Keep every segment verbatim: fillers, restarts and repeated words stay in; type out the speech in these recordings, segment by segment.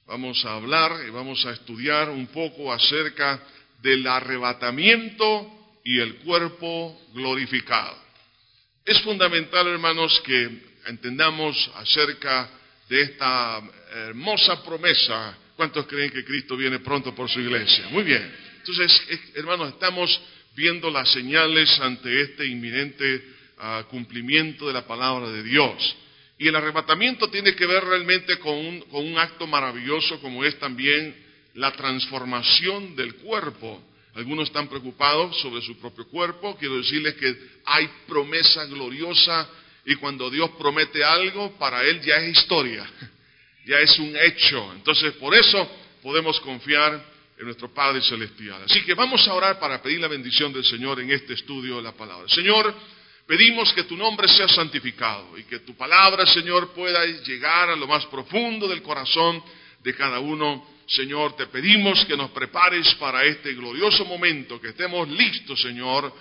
vamos a hablar y vamos a estudiar un poco acerca del arrebatamiento y el cuerpo glorificado. Es fundamental, hermanos, que entendamos acerca de esta hermosa promesa. ¿Cuántos creen que Cristo viene pronto por su iglesia? Muy bien. Entonces, hermanos, estamos viendo las señales ante este inminente uh, cumplimiento de la palabra de Dios. Y el arrebatamiento tiene que ver realmente con un, con un acto maravilloso como es también la transformación del cuerpo. Algunos están preocupados sobre su propio cuerpo. Quiero decirles que hay promesa gloriosa y cuando Dios promete algo, para Él ya es historia, ya es un hecho. Entonces, por eso podemos confiar en nuestro Padre Celestial. Así que vamos a orar para pedir la bendición del Señor en este estudio de la palabra. Señor, pedimos que tu nombre sea santificado y que tu palabra, Señor, pueda llegar a lo más profundo del corazón de cada uno. Señor, te pedimos que nos prepares para este glorioso momento, que estemos listos, Señor,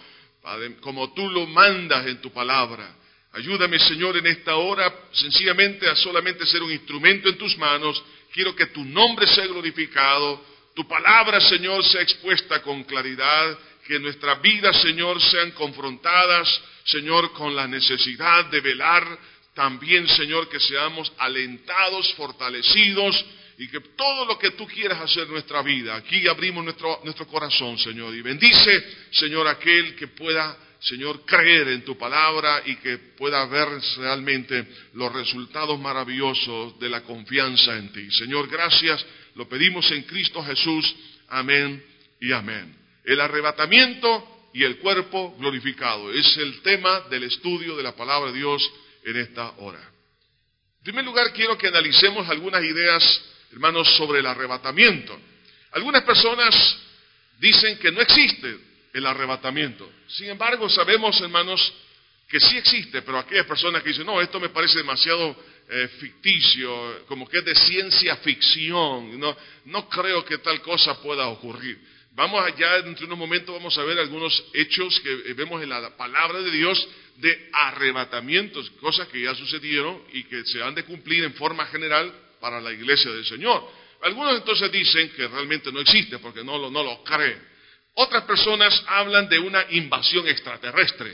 como tú lo mandas en tu palabra. Ayúdame, Señor, en esta hora, sencillamente a solamente ser un instrumento en tus manos. Quiero que tu nombre sea glorificado, tu palabra, Señor, sea expuesta con claridad, que nuestras vidas, Señor, sean confrontadas, Señor, con la necesidad de velar. También, Señor, que seamos alentados, fortalecidos, y que todo lo que tú quieras hacer en nuestra vida, aquí abrimos nuestro, nuestro corazón, Señor, y bendice, Señor, aquel que pueda, Señor, creer en tu palabra y que pueda ver realmente los resultados maravillosos de la confianza en ti. Señor, gracias, lo pedimos en Cristo Jesús, amén y amén. El arrebatamiento y el cuerpo glorificado es el tema del estudio de la palabra de Dios en esta hora. En primer lugar, quiero que analicemos algunas ideas, hermanos, sobre el arrebatamiento. Algunas personas dicen que no existe el arrebatamiento. Sin embargo, sabemos, hermanos, que sí existe, pero aquellas personas que dicen, no, esto me parece demasiado eh, ficticio, como que es de ciencia ficción, no, no creo que tal cosa pueda ocurrir. Vamos allá, dentro de unos momentos vamos a ver algunos hechos que vemos en la palabra de Dios de arrebatamientos, cosas que ya sucedieron y que se han de cumplir en forma general para la iglesia del Señor. Algunos entonces dicen que realmente no existe porque no lo, no lo creen. Otras personas hablan de una invasión extraterrestre.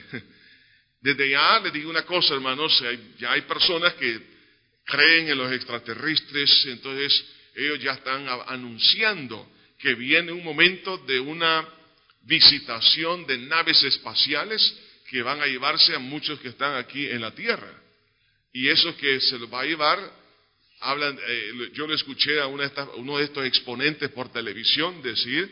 Desde ya les digo una cosa, hermanos, ya hay personas que creen en los extraterrestres, entonces ellos ya están anunciando que viene un momento de una visitación de naves espaciales que van a llevarse a muchos que están aquí en la Tierra. Y eso que se los va a llevar, hablan, eh, yo le escuché a una de estas, uno de estos exponentes por televisión decir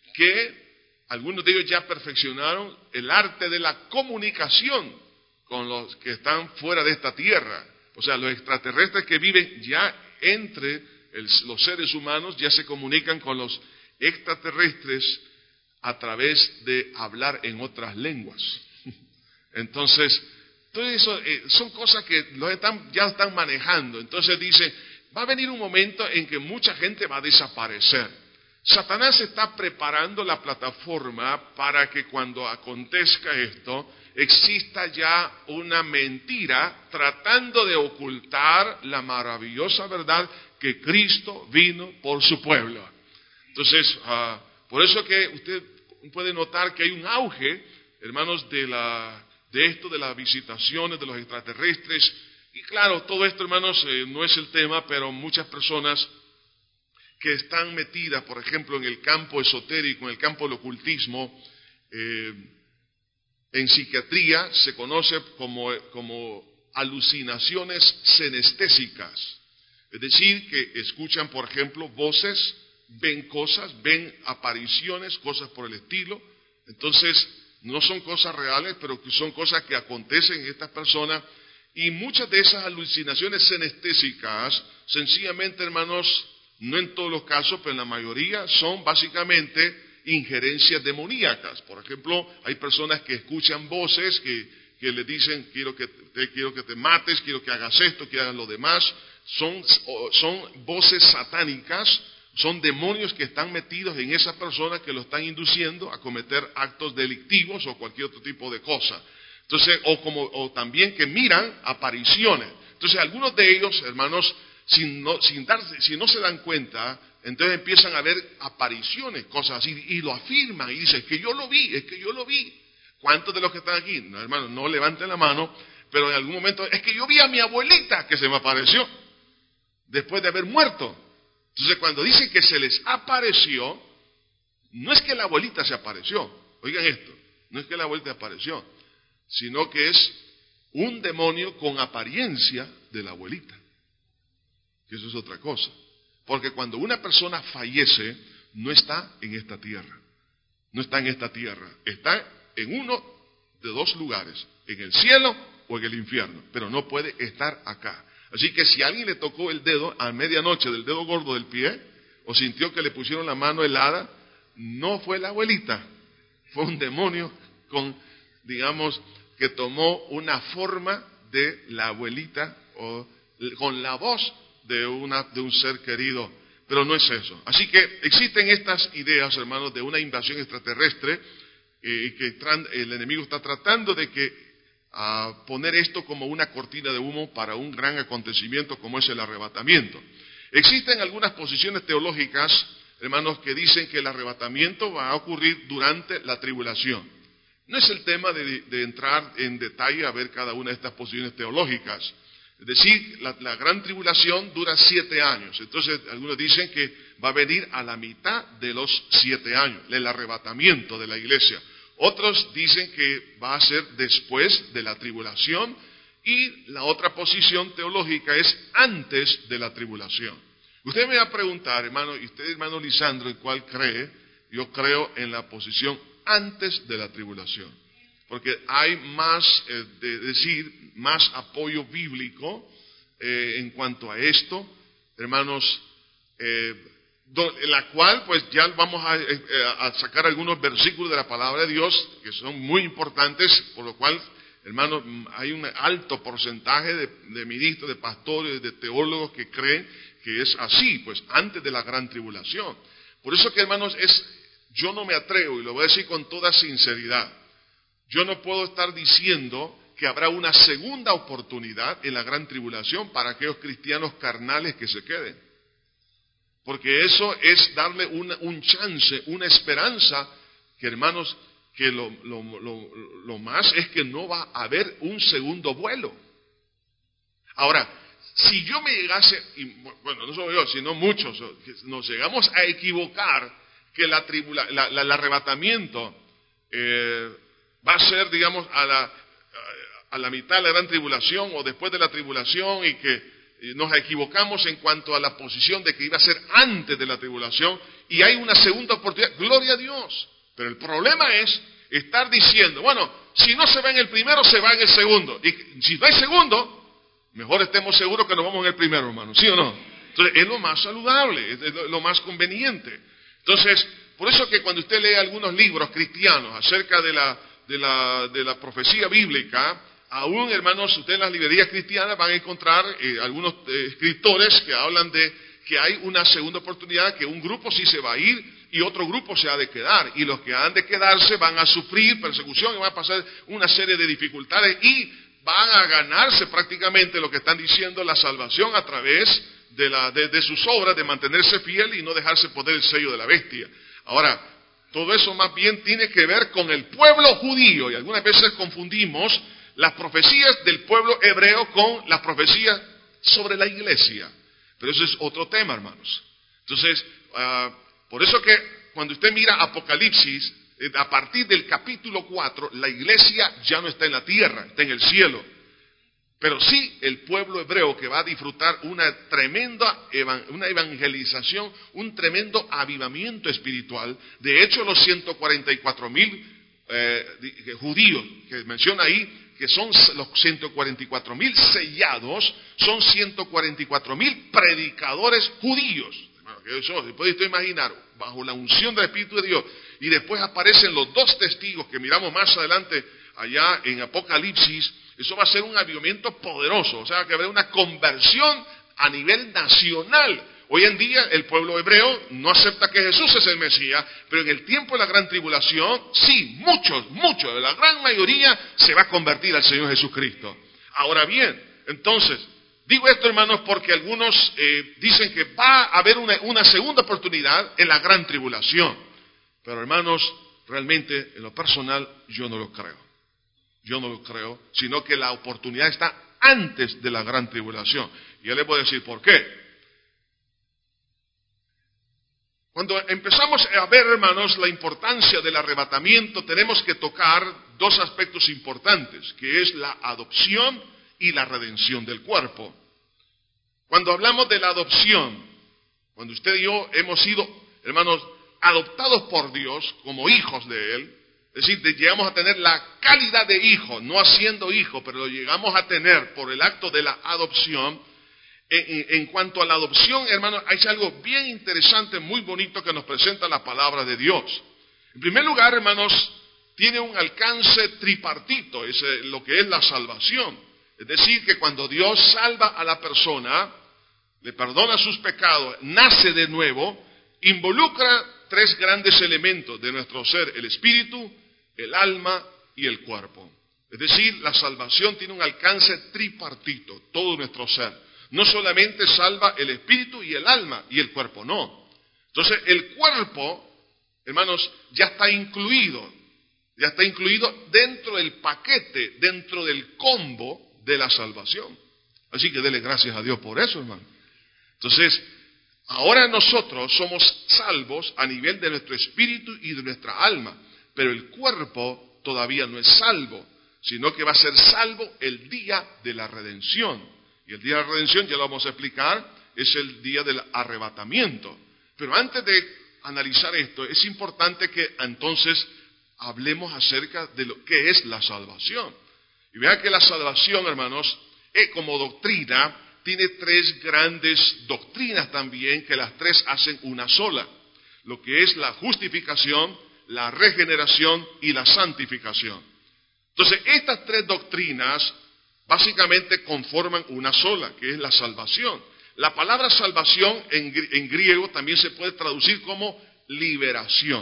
que algunos de ellos ya perfeccionaron el arte de la comunicación con los que están fuera de esta Tierra. O sea, los extraterrestres que viven ya entre el, los seres humanos ya se comunican con los extraterrestres a través de hablar en otras lenguas. Entonces, todo eso eh, son cosas que los están, ya están manejando. Entonces dice, va a venir un momento en que mucha gente va a desaparecer. Satanás está preparando la plataforma para que cuando acontezca esto, exista ya una mentira tratando de ocultar la maravillosa verdad que Cristo vino por su pueblo. Entonces, uh, por eso que usted puede notar que hay un auge, hermanos, de la de esto de las visitaciones de los extraterrestres. Y claro, todo esto, hermanos, eh, no es el tema, pero muchas personas que están metidas, por ejemplo, en el campo esotérico, en el campo del ocultismo, eh, en psiquiatría se conoce como, como alucinaciones senestésicas. Es decir, que escuchan, por ejemplo, voces, ven cosas, ven apariciones, cosas por el estilo. Entonces, no son cosas reales, pero que son cosas que acontecen en estas personas. Y muchas de esas alucinaciones senestésicas, sencillamente, hermanos, no en todos los casos, pero en la mayoría, son básicamente injerencias demoníacas. Por ejemplo, hay personas que escuchan voces que, que le dicen, quiero que, te, quiero que te mates, quiero que hagas esto, que hagas lo demás. Son, son voces satánicas, son demonios que están metidos en esa persona que lo están induciendo a cometer actos delictivos o cualquier otro tipo de cosa. Entonces, o, como, o también que miran apariciones. Entonces, algunos de ellos, hermanos, sin no, sin darse, si no se dan cuenta, entonces empiezan a ver apariciones, cosas así, y lo afirman y dicen, es que yo lo vi, es que yo lo vi. ¿Cuántos de los que están aquí? No, hermano, no levanten la mano, pero en algún momento, es que yo vi a mi abuelita que se me apareció, después de haber muerto. Entonces cuando dicen que se les apareció, no es que la abuelita se apareció, oigan esto, no es que la abuelita apareció, sino que es un demonio con apariencia de la abuelita. Que eso es otra cosa. Porque cuando una persona fallece, no está en esta tierra. No está en esta tierra. Está en uno de dos lugares, en el cielo o en el infierno. Pero no puede estar acá. Así que si a alguien le tocó el dedo a medianoche del dedo gordo del pie, o sintió que le pusieron la mano helada, no fue la abuelita. Fue un demonio con, digamos, que tomó una forma de la abuelita o con la voz de, una, de un ser querido, pero no es eso. Así que existen estas ideas, hermanos, de una invasión extraterrestre y eh, que tran, el enemigo está tratando de que a poner esto como una cortina de humo para un gran acontecimiento como es el arrebatamiento. Existen algunas posiciones teológicas, hermanos, que dicen que el arrebatamiento va a ocurrir durante la tribulación. No es el tema de, de entrar en detalle a ver cada una de estas posiciones teológicas. Es decir, la, la gran tribulación dura siete años. Entonces, algunos dicen que va a venir a la mitad de los siete años, el arrebatamiento de la iglesia. Otros dicen que va a ser después de la tribulación. Y la otra posición teológica es antes de la tribulación. Usted me va a preguntar, hermano, y usted, hermano Lisandro, ¿en cuál cree? Yo creo en la posición antes de la tribulación. Porque hay más, eh, de decir, más apoyo bíblico eh, en cuanto a esto, hermanos, eh, do, en la cual pues ya vamos a, eh, a sacar algunos versículos de la palabra de Dios que son muy importantes, por lo cual, hermanos, hay un alto porcentaje de, de ministros, de pastores, de teólogos que creen que es así, pues antes de la gran tribulación. Por eso que, hermanos, es, yo no me atrevo, y lo voy a decir con toda sinceridad, yo no puedo estar diciendo que habrá una segunda oportunidad en la gran tribulación para aquellos cristianos carnales que se queden. Porque eso es darle una, un chance, una esperanza, que hermanos, que lo, lo, lo, lo más es que no va a haber un segundo vuelo. Ahora, si yo me llegase, y bueno, no solo yo, sino muchos, nos llegamos a equivocar que la tribula, la, la, el arrebatamiento eh, va a ser, digamos, a la, a la mitad de la gran tribulación o después de la tribulación y que nos equivocamos en cuanto a la posición de que iba a ser antes de la tribulación y hay una segunda oportunidad, gloria a Dios. Pero el problema es estar diciendo, bueno, si no se va en el primero, se va en el segundo. Y si no hay segundo, mejor estemos seguros que nos vamos en el primero, hermano, ¿sí o no? Entonces, es lo más saludable, es lo más conveniente. Entonces, por eso que cuando usted lee algunos libros cristianos acerca de la De la, de la profecía bíblica, aún, hermanos, ustedes en las librerías cristianas van a encontrar eh, algunos eh, escritores que hablan de que hay una segunda oportunidad, que un grupo sí se va a ir y otro grupo se ha de quedar, y los que han de quedarse van a sufrir persecución y van a pasar una serie de dificultades y van a ganarse prácticamente lo que están diciendo, la salvación a través de, la, de, de sus obras, de mantenerse fiel y no dejarse poner el sello de la bestia. Ahora, todo eso más bien tiene que ver con el pueblo judío, y algunas veces confundimos las profecías del pueblo hebreo con las profecías sobre la iglesia. Pero eso es otro tema, hermanos. Entonces, uh, por eso que cuando usted mira Apocalipsis, eh, a partir del capítulo cuatro, la iglesia ya no está en la tierra, está en el cielo. Pero sí el pueblo hebreo que va a disfrutar una tremenda una evangelización, un tremendo avivamiento espiritual. De hecho, los ciento cuarenta y cuatro mil eh, judíos que menciona ahí, que son los ciento cuarenta y cuatro mil sellados, son ciento cuarenta y cuatro mil predicadores judíos. Eso se puede usted imaginar, bajo la unción del Espíritu de Dios. Y después aparecen los dos testigos que miramos más adelante allá en Apocalipsis. Eso va a ser un avivamiento poderoso, o sea que habrá una conversión a nivel nacional. Hoy en día el pueblo hebreo no acepta que Jesús es el Mesías, pero en el tiempo de la gran tribulación, sí, muchos, muchos, la gran mayoría se va a convertir al Señor Jesucristo. Ahora bien, entonces, Digo esto, hermanos, porque algunos eh, dicen que va a haber una, una segunda oportunidad en la gran tribulación. Pero, hermanos, realmente, en lo personal, yo no lo creo. Yo no lo creo, sino que la oportunidad está antes de la gran tribulación. Y ya les voy a decir por qué. Cuando empezamos a ver, hermanos, la importancia del arrebatamiento, tenemos que tocar dos aspectos importantes, que es la adopción y la redención del cuerpo. Cuando hablamos de la adopción, cuando usted y yo hemos sido, hermanos, adoptados por Dios como hijos de Él, es decir, llegamos a tener la calidad de hijo, no haciendo hijo, pero lo llegamos a tener por el acto de la adopción. En, en, en cuanto a la adopción, hermanos, hay algo bien interesante, muy bonito que nos presenta la palabra de Dios. En primer lugar, hermanos, tiene un alcance tripartito, es lo que es la salvación. Es decir, que cuando Dios salva a la persona, le perdona sus pecados, nace de nuevo, involucra tres grandes elementos de nuestro ser: el espíritu, el alma y el cuerpo. Es decir, la salvación tiene un alcance tripartito, todo nuestro ser. No solamente salva el espíritu y el alma, y el cuerpo no. Entonces, el cuerpo, hermanos, ya está incluido, ya está incluido dentro del paquete, dentro del combo de la salvación. Así que dele gracias a Dios por eso, hermano. Entonces, ahora nosotros somos salvos a nivel de nuestro espíritu y de nuestra alma, pero el cuerpo todavía no es salvo, sino que va a ser salvo el día de la redención. Y el día de la redención, ya lo vamos a explicar, es el día del arrebatamiento. Pero antes de analizar esto, es importante que entonces hablemos acerca de lo que es la salvación. Y vean que la salvación, hermanos, eh, como doctrina, tiene tres grandes doctrinas también, que las tres hacen una sola. Lo que es la justificación, la regeneración y la santificación. Entonces, estas tres doctrinas básicamente conforman una sola, que es la salvación. La palabra salvación en, en griego también se puede traducir como liberación.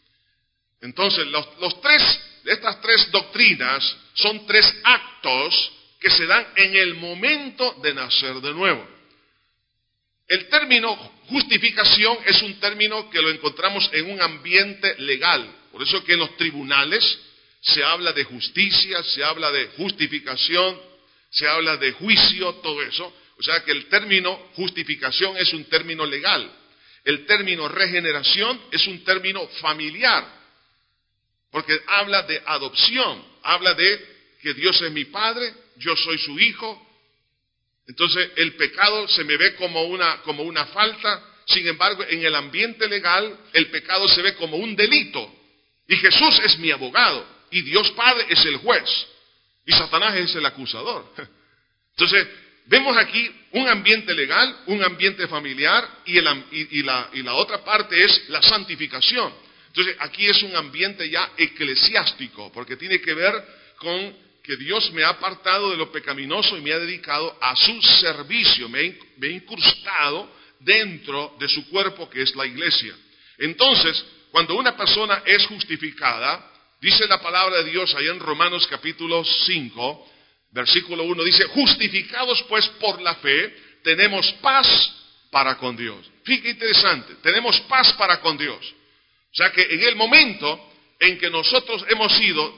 Entonces, los, los tres, estas tres doctrinas son tres actos que se dan en el momento de nacer de nuevo. El término justificación es un término que lo encontramos en un ambiente legal. Por eso que en los tribunales se habla de justicia, se habla de justificación, se habla de juicio, todo eso. O sea que el término justificación es un término legal. El término regeneración es un término familiar, porque habla de adopción, habla de que Dios es mi padre, yo soy su hijo. Entonces el pecado se me ve como una, como una falta, sin embargo en el ambiente legal el pecado se ve como un delito. Y Jesús es mi abogado, y Dios Padre es el juez. Y Satanás es el acusador. Entonces, vemos aquí un ambiente legal, un ambiente familiar, y, el, y, y, la, y la otra parte es la santificación. Entonces, aquí es un ambiente ya eclesiástico, porque tiene que ver con que Dios me ha apartado de lo pecaminoso y me ha dedicado a su servicio, me ha, me ha incrustado dentro de su cuerpo, que es la iglesia. Entonces, cuando una persona es justificada, dice la palabra de Dios allá en Romanos capítulo cinco, versículo uno, dice: justificados pues por la fe, tenemos paz para con Dios. Fíjate interesante, tenemos paz para con Dios. O sea que en el momento en que nosotros hemos sido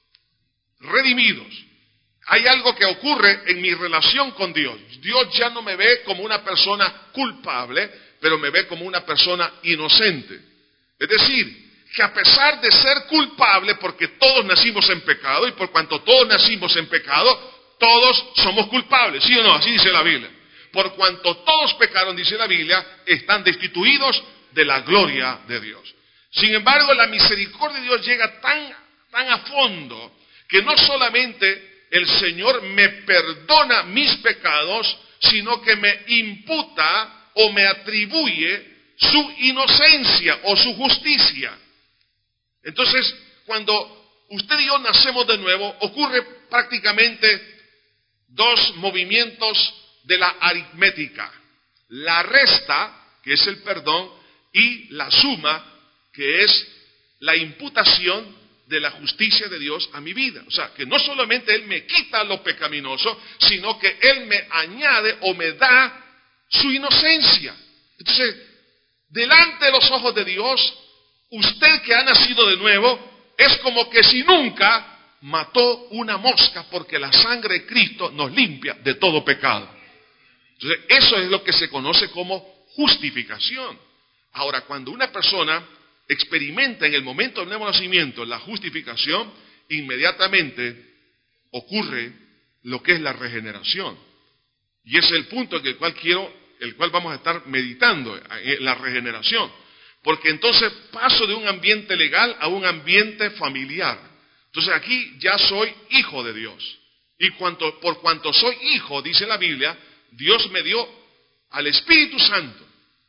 redimidos, hay algo que ocurre en mi relación con Dios. Dios ya no me ve como una persona culpable, pero me ve como una persona inocente. Es decir, que a pesar de ser culpable, porque todos nacimos en pecado, y por cuanto todos nacimos en pecado, todos somos culpables, ¿sí o no? Así dice la Biblia. Por cuanto todos pecaron, dice la Biblia, están destituidos de la gloria de Dios. Sin embargo, la misericordia de Dios llega tan, tan a fondo, que no solamente el Señor me perdona mis pecados, sino que me imputa o me atribuye su inocencia o su justicia. Entonces, cuando usted y yo nacemos de nuevo, ocurre prácticamente dos movimientos de la aritmética: la resta, que es el perdón, y la suma, que es la imputación de la justicia de Dios a mi vida. O sea, que no solamente Él me quita lo pecaminoso, sino que Él me añade o me da su inocencia. Entonces, delante de los ojos de Dios, usted que ha nacido de nuevo, es como que si nunca mató una mosca, porque la sangre de Cristo nos limpia de todo pecado. Entonces, eso es lo que se conoce como justificación. Ahora, cuando una persona experimenta en el momento del nuevo nacimiento la justificación, inmediatamente ocurre lo que es la regeneración. Y ese es el punto en el cual quiero, el cual vamos a estar meditando, la regeneración. Porque entonces paso de un ambiente legal a un ambiente familiar. Entonces aquí ya soy hijo de Dios. Y cuanto, por cuanto soy hijo, dice la Biblia, Dios me dio al Espíritu Santo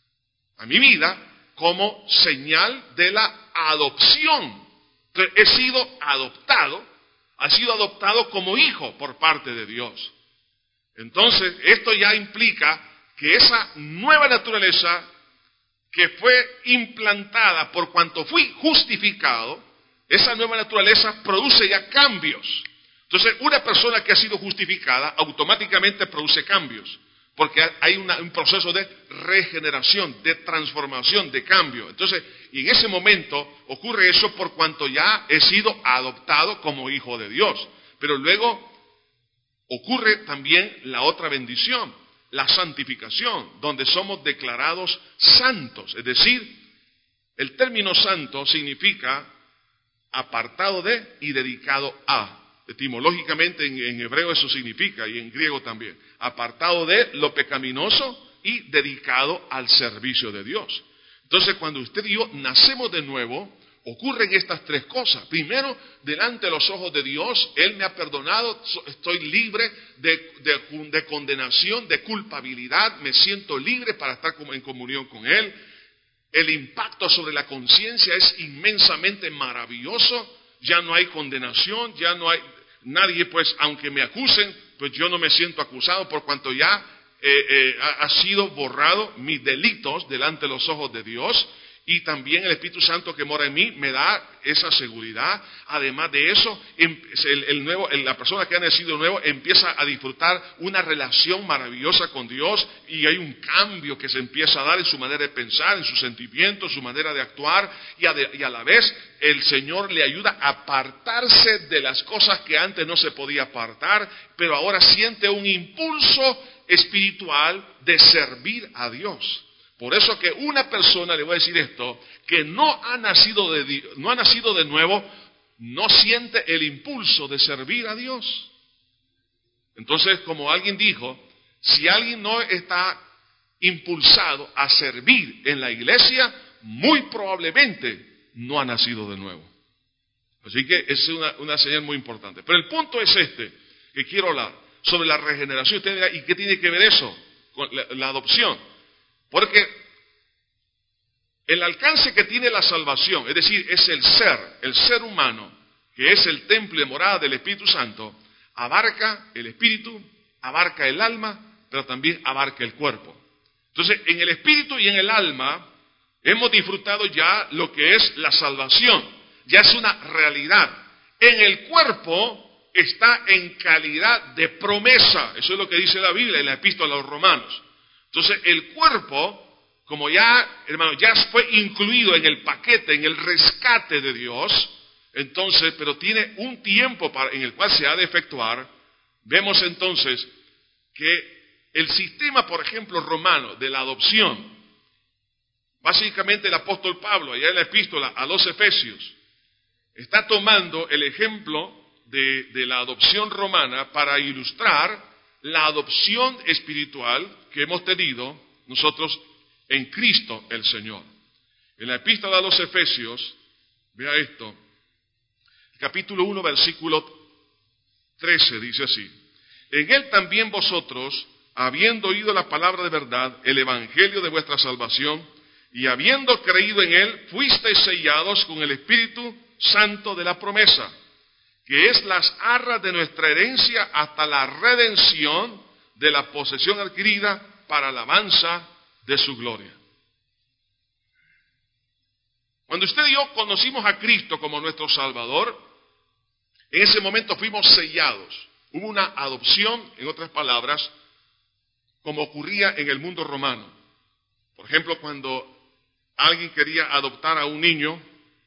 a mi vida como señal de la adopción. Entonces, he sido adoptado, ha sido adoptado como hijo por parte de Dios. Entonces, esto ya implica que esa nueva naturaleza que fue implantada por cuanto fui justificado, esa nueva naturaleza produce ya cambios. Entonces, una persona que ha sido justificada automáticamente produce cambios, porque hay una, un proceso de regeneración, de transformación, de cambio. Entonces, y en ese momento ocurre eso por cuanto ya he sido adoptado como hijo de Dios. Pero luego ocurre también la otra bendición, la santificación, donde somos declarados santos. Es decir, el término santo significa apartado de y dedicado a. Etimológicamente en, en hebreo eso significa, y en griego también, apartado de lo pecaminoso y dedicado al servicio de Dios. Entonces, cuando usted y yo nacemos de nuevo, ocurren estas tres cosas. Primero, delante de los ojos de Dios, Él me ha perdonado, estoy libre de, de, de condenación, de culpabilidad, me siento libre para estar en comunión con Él. El impacto sobre la conciencia es inmensamente maravilloso, ya no hay condenación, ya no hay... Nadie, pues, aunque me acusen, pues yo no me siento acusado por cuanto ya eh, eh, ha, ha sido borrado mis delitos delante de los ojos de Dios, y también el Espíritu Santo que mora en mí me da esa seguridad. Además de eso, el, el nuevo, la persona que ha nacido nuevo empieza a disfrutar una relación maravillosa con Dios, y hay un cambio que se empieza a dar en su manera de pensar, en sus sentimientos, su manera de actuar, y a, de, y a la vez el Señor le ayuda a apartarse de las cosas que antes no se podía apartar, pero ahora siente un impulso espiritual de servir a Dios. Por eso que una persona, le voy a decir esto, que no ha nacido de, no ha nacido de nuevo, no siente el impulso de servir a Dios. Entonces, como alguien dijo, si alguien no está impulsado a servir en la iglesia, muy probablemente no ha nacido de nuevo. Así que es una, una señal muy importante. Pero el punto es este, que quiero hablar, sobre la regeneración. Usted dirá, ¿y qué tiene que ver eso con la, la adopción? Porque el alcance que tiene la salvación, es decir, es el ser, el ser humano, que es el templo y morada del Espíritu Santo, abarca el espíritu, abarca el alma, pero también abarca el cuerpo. Entonces, en el espíritu y en el alma hemos disfrutado ya lo que es la salvación, ya es una realidad. En el cuerpo está en calidad de promesa, eso es lo que dice la Biblia en la epístola a los Romanos. Entonces, el cuerpo, como ya, hermano, ya fue incluido en el paquete, en el rescate de Dios, entonces, pero tiene un tiempo para, en el cual se ha de efectuar. Vemos entonces que el sistema, por ejemplo, romano de la adopción, básicamente el apóstol Pablo, allá en la epístola a los Efesios, está tomando el ejemplo de, de la adopción romana para ilustrar la adopción espiritual que hemos tenido nosotros en Cristo el Señor. En la epístola a los Efesios, vea esto, capítulo uno, versículo trece, dice así: en él también vosotros, habiendo oído la palabra de verdad, el evangelio de vuestra salvación, y habiendo creído en él, fuisteis sellados con el Espíritu Santo de la promesa, que es las arras de nuestra herencia hasta la redención de la posesión adquirida para alabanza de su gloria. Cuando usted y yo conocimos a Cristo como nuestro Salvador, en ese momento fuimos sellados. Hubo una adopción, en otras palabras, como ocurría en el mundo romano. Por ejemplo, cuando alguien quería adoptar a un niño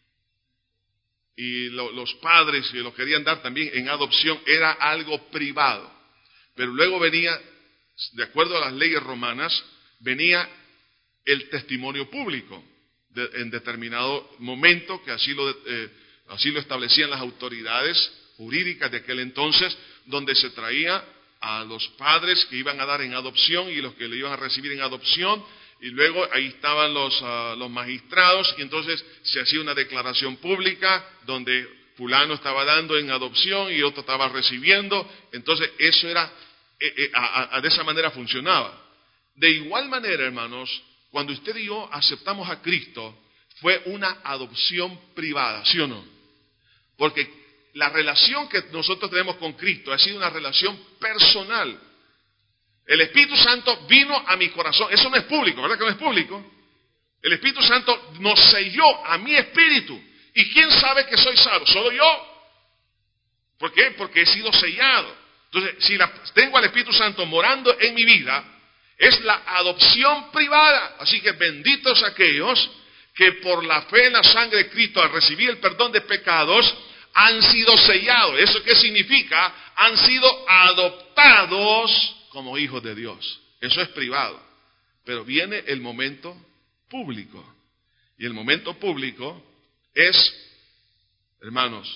y lo, los padres que lo querían dar también en adopción, era algo privado. Pero luego venía, de acuerdo a las leyes romanas, venía el testimonio público de, en determinado momento, que así lo, eh, así lo establecían las autoridades jurídicas de aquel entonces, donde se traía a los padres que iban a dar en adopción y los que le iban a recibir en adopción, y luego ahí estaban los, uh, los magistrados, y entonces se hacía una declaración pública donde fulano estaba dando en adopción y otro estaba recibiendo. Entonces eso era, eh, eh, a, a, de esa manera funcionaba. De igual manera, hermanos, cuando usted y yo aceptamos a Cristo, fue una adopción privada, ¿sí o no? Porque la relación que nosotros tenemos con Cristo ha sido una relación personal. El Espíritu Santo vino a mi corazón. Eso no es público, ¿verdad que no es público? El Espíritu Santo nos selló a mi espíritu. ¿Y quién sabe que soy salvo? Solo yo. ¿Por qué? Porque he sido sellado. Entonces, si la, tengo al Espíritu Santo morando en mi vida, es la adopción privada. Así que benditos aquellos que por la fe en la sangre de Cristo, al recibir el perdón de pecados, han sido sellados. ¿Eso qué significa? Han sido adoptados como hijos de Dios. Eso es privado. Pero viene el momento público. Y el momento público es, hermanos,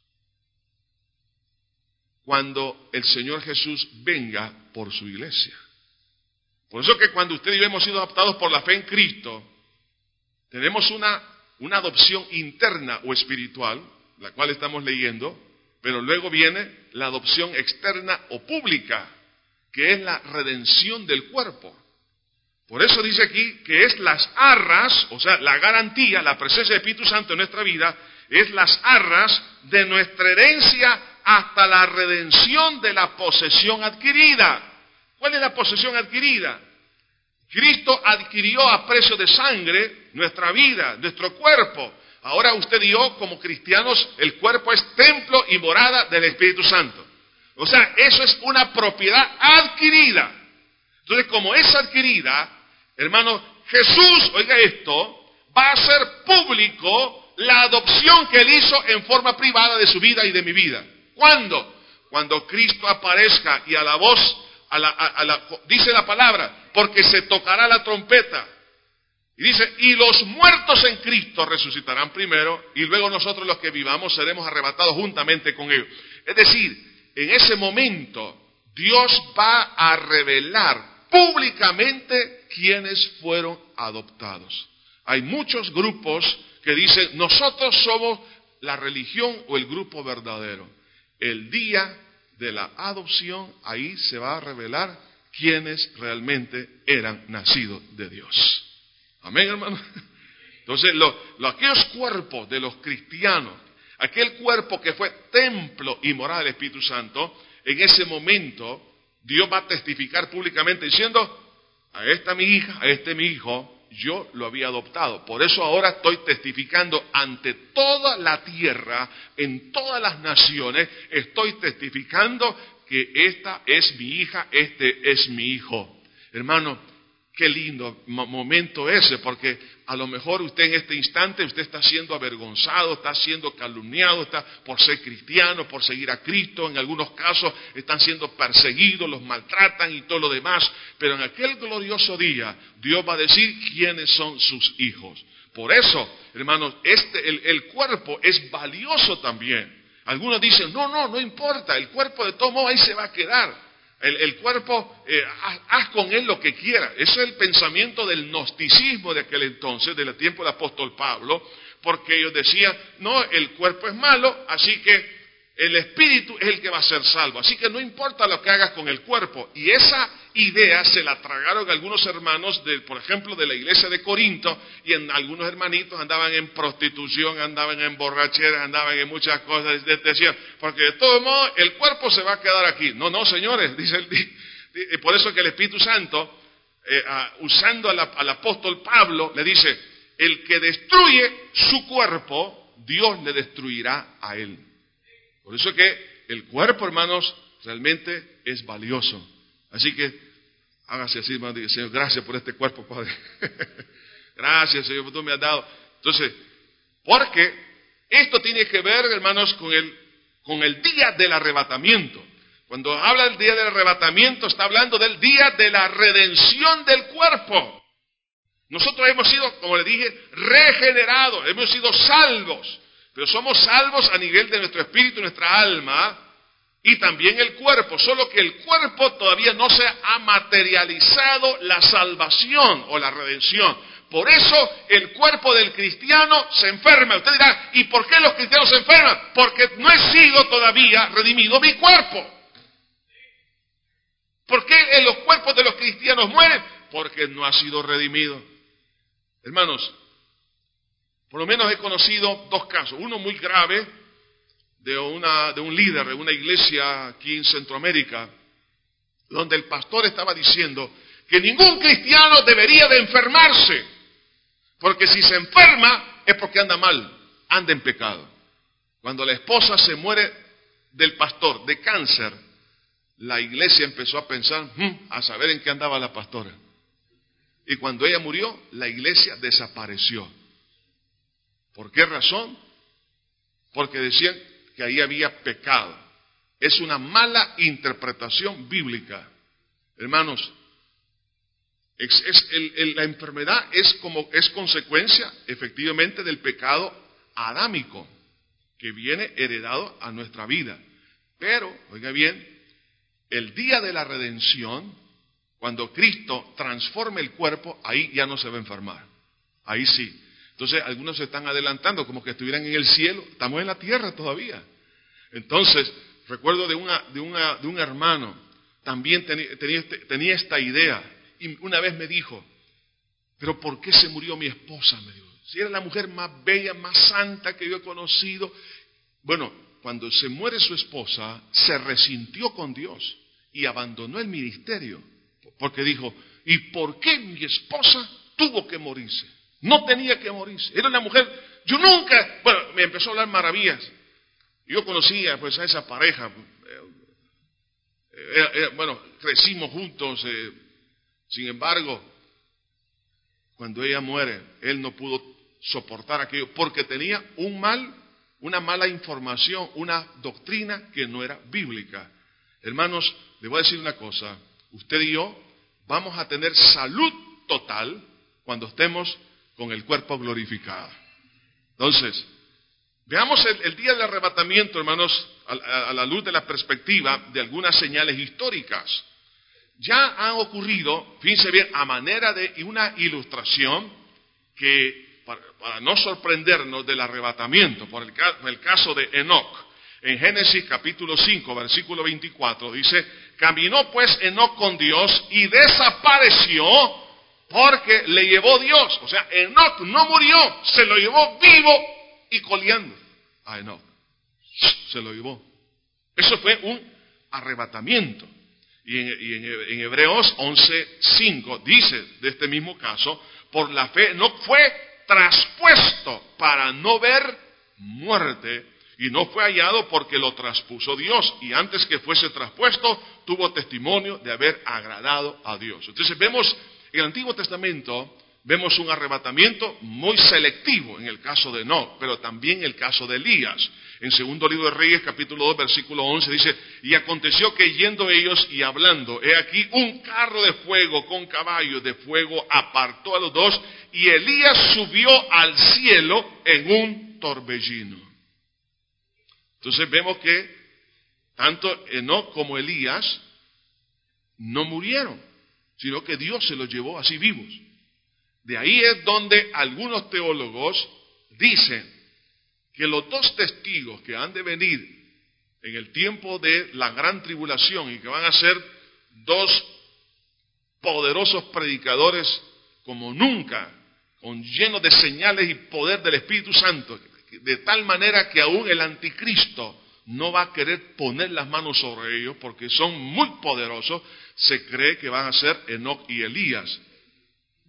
cuando el Señor Jesús venga por su iglesia. Por eso que cuando usted y yo hemos sido adoptados por la fe en Cristo, tenemos una, una adopción interna o espiritual, la cual estamos leyendo, pero luego viene la adopción externa o pública, que es la redención del cuerpo. Por eso dice aquí que es las arras, o sea, la garantía, la presencia del Espíritu Santo en nuestra vida, es las arras de nuestra herencia hasta la redención de la posesión adquirida. ¿Cuál es la posesión adquirida? Cristo adquirió a precio de sangre nuestra vida, nuestro cuerpo. Ahora usted y yo, como cristianos, el cuerpo es templo y morada del Espíritu Santo. O sea, eso es una propiedad adquirida. Entonces, como es adquirida, hermano, Jesús, oiga esto, va a hacer público la adopción que Él hizo en forma privada de su vida y de mi vida. ¿Cuándo? Cuando Cristo aparezca y a la voz, a la, a, a la, dice la palabra, porque se tocará la trompeta. Y dice, y los muertos en Cristo resucitarán primero, y luego nosotros los que vivamos seremos arrebatados juntamente con ellos. Es decir, en ese momento, Dios va a revelar públicamente quiénes fueron adoptados. Hay muchos grupos que dicen, nosotros somos la religión o el grupo verdadero. El día de la adopción, ahí se va a revelar quiénes realmente eran nacidos de Dios. Amén, hermano. Entonces, lo, lo, aquellos cuerpos de los cristianos, aquel cuerpo que fue templo y morada del Espíritu Santo, en ese momento Dios va a testificar públicamente diciendo, a esta mi hija, a este mi hijo, yo lo había adoptado. Por eso ahora estoy testificando ante toda la tierra, en todas las naciones, estoy testificando que esta es mi hija, este es mi hijo. Hermano, qué lindo momento ese, porque a lo mejor usted en este instante, usted está siendo avergonzado, está siendo calumniado, está por ser cristiano, por seguir a Cristo, en algunos casos están siendo perseguidos, los maltratan y todo lo demás, pero en aquel glorioso día, Dios va a decir quiénes son sus hijos. Por eso, hermanos, este, el, el cuerpo es valioso también. Algunos dicen, no, no, no importa, el cuerpo de todo modo ahí se va a quedar. El, el cuerpo, eh, haz, haz con él lo que quieras. Ese es el pensamiento del gnosticismo de aquel entonces, del tiempo del apóstol Pablo, porque ellos decían, no, el cuerpo es malo, así que el espíritu es el que va a ser salvo. Así que no importa lo que hagas con el cuerpo. Y esa idea se la tragaron algunos hermanos, de, por ejemplo, de la iglesia de Corinto, y en algunos hermanitos andaban en prostitución, andaban en borracheras, andaban en muchas cosas. Decían, porque de todo modo el cuerpo se va a quedar aquí. No, no, señores, dice el, por eso que el Espíritu Santo, eh, uh, usando al, al apóstol Pablo, le dice, el que destruye su cuerpo, Dios le destruirá a él. Por eso es que el cuerpo, hermanos, realmente es valioso. Así que hágase así, hermano, diga, Señor, gracias por este cuerpo, Padre. Gracias, Señor, por tú me has dado. Entonces, porque esto tiene que ver, hermanos, con el, con el día del arrebatamiento. Cuando habla del día del arrebatamiento, está hablando del día de la redención del cuerpo. Nosotros hemos sido, como le dije, regenerados, hemos sido salvos, pero somos salvos a nivel de nuestro espíritu, nuestra alma, y también el cuerpo, solo que el cuerpo todavía no se ha materializado la salvación o la redención. Por eso el cuerpo del cristiano se enferma. Usted dirá, ¿y por qué los cristianos se enferman? Porque no he sido todavía redimido mi cuerpo. ¿Por qué en los cuerpos de los cristianos mueren? Porque no ha sido redimido. Hermanos, por lo menos he conocido dos casos. Uno muy grave de, una, de un líder de una iglesia aquí en Centroamérica, donde el pastor estaba diciendo que ningún cristiano debería de enfermarse, porque si se enferma es porque anda mal, anda en pecado. Cuando la esposa se muere del pastor de cáncer, la iglesia empezó a pensar, hmm, a saber en qué andaba la pastora. Y cuando ella murió, la iglesia desapareció. ¿Por qué razón? Porque decían que ahí había pecado. Es una mala interpretación bíblica. Hermanos, es, es, el, el, la enfermedad es, como, es consecuencia efectivamente del pecado adámico que viene heredado a nuestra vida. Pero, oiga bien, el día de la redención, cuando Cristo transforme el cuerpo, ahí ya no se va a enfermar. Ahí sí. Entonces, algunos se están adelantando como que estuvieran en el cielo. Estamos en la tierra todavía. Entonces, recuerdo de, una, de, una, de un hermano, también tenía, tenía, tenía esta idea. Y una vez me dijo, ¿pero por qué se murió mi esposa? Me dijo, si era la mujer más bella, más santa que yo he conocido. Bueno, cuando se muere su esposa, se resintió con Dios y abandonó el ministerio. Porque dijo, ¿y por qué mi esposa tuvo que morirse? No tenía que morirse. Era una mujer, yo nunca, bueno, me empezó a hablar maravillas. Yo conocía pues a esa pareja. Era, era, bueno, crecimos juntos. Eh, sin embargo, cuando ella muere, él no pudo soportar aquello porque tenía un mal, una mala información, una doctrina que no era bíblica. Hermanos, les voy a decir una cosa. Usted y yo vamos a tener salud total cuando estemos con el cuerpo glorificado. Entonces, veamos el, el día del arrebatamiento, hermanos, a, a, a la luz de la perspectiva de algunas señales históricas. Ya han ocurrido, fíjense bien, a manera de una ilustración que, para, para no sorprendernos del arrebatamiento, por el, por el caso de Enoc, en Génesis capítulo cinco, versículo veinticuatro, dice, caminó pues Enoc con Dios y desapareció porque le llevó Dios. O sea, Enoc no murió, se lo llevó vivo y coleando a Enoc. Se lo llevó. Eso fue un arrebatamiento. Y en, y en, en Hebreos once cinco dice de este mismo caso, por la fe Enoc fue traspuesto para no ver muerte, y no fue hallado porque lo traspuso Dios, y antes que fuese traspuesto tuvo testimonio de haber agradado a Dios. Entonces vemos en el Antiguo Testamento, vemos un arrebatamiento muy selectivo en el caso de Enoc, pero también en el caso de Elías. En segundo libro de Reyes, capítulo dos, versículo once, dice, y aconteció que yendo ellos y hablando, he aquí un carro de fuego con caballos de fuego apartó a los dos, y Elías subió al cielo en un torbellino. Entonces vemos que tanto Enoc como Elías no murieron, sino que Dios se los llevó así vivos. De ahí es donde algunos teólogos dicen que los dos testigos que han de venir en el tiempo de la gran tribulación y que van a ser dos poderosos predicadores como nunca, con llenos de señales y poder del Espíritu Santo, de tal manera que aún el anticristo no va a querer poner las manos sobre ellos porque son muy poderosos, se cree que van a ser Enoc y Elías.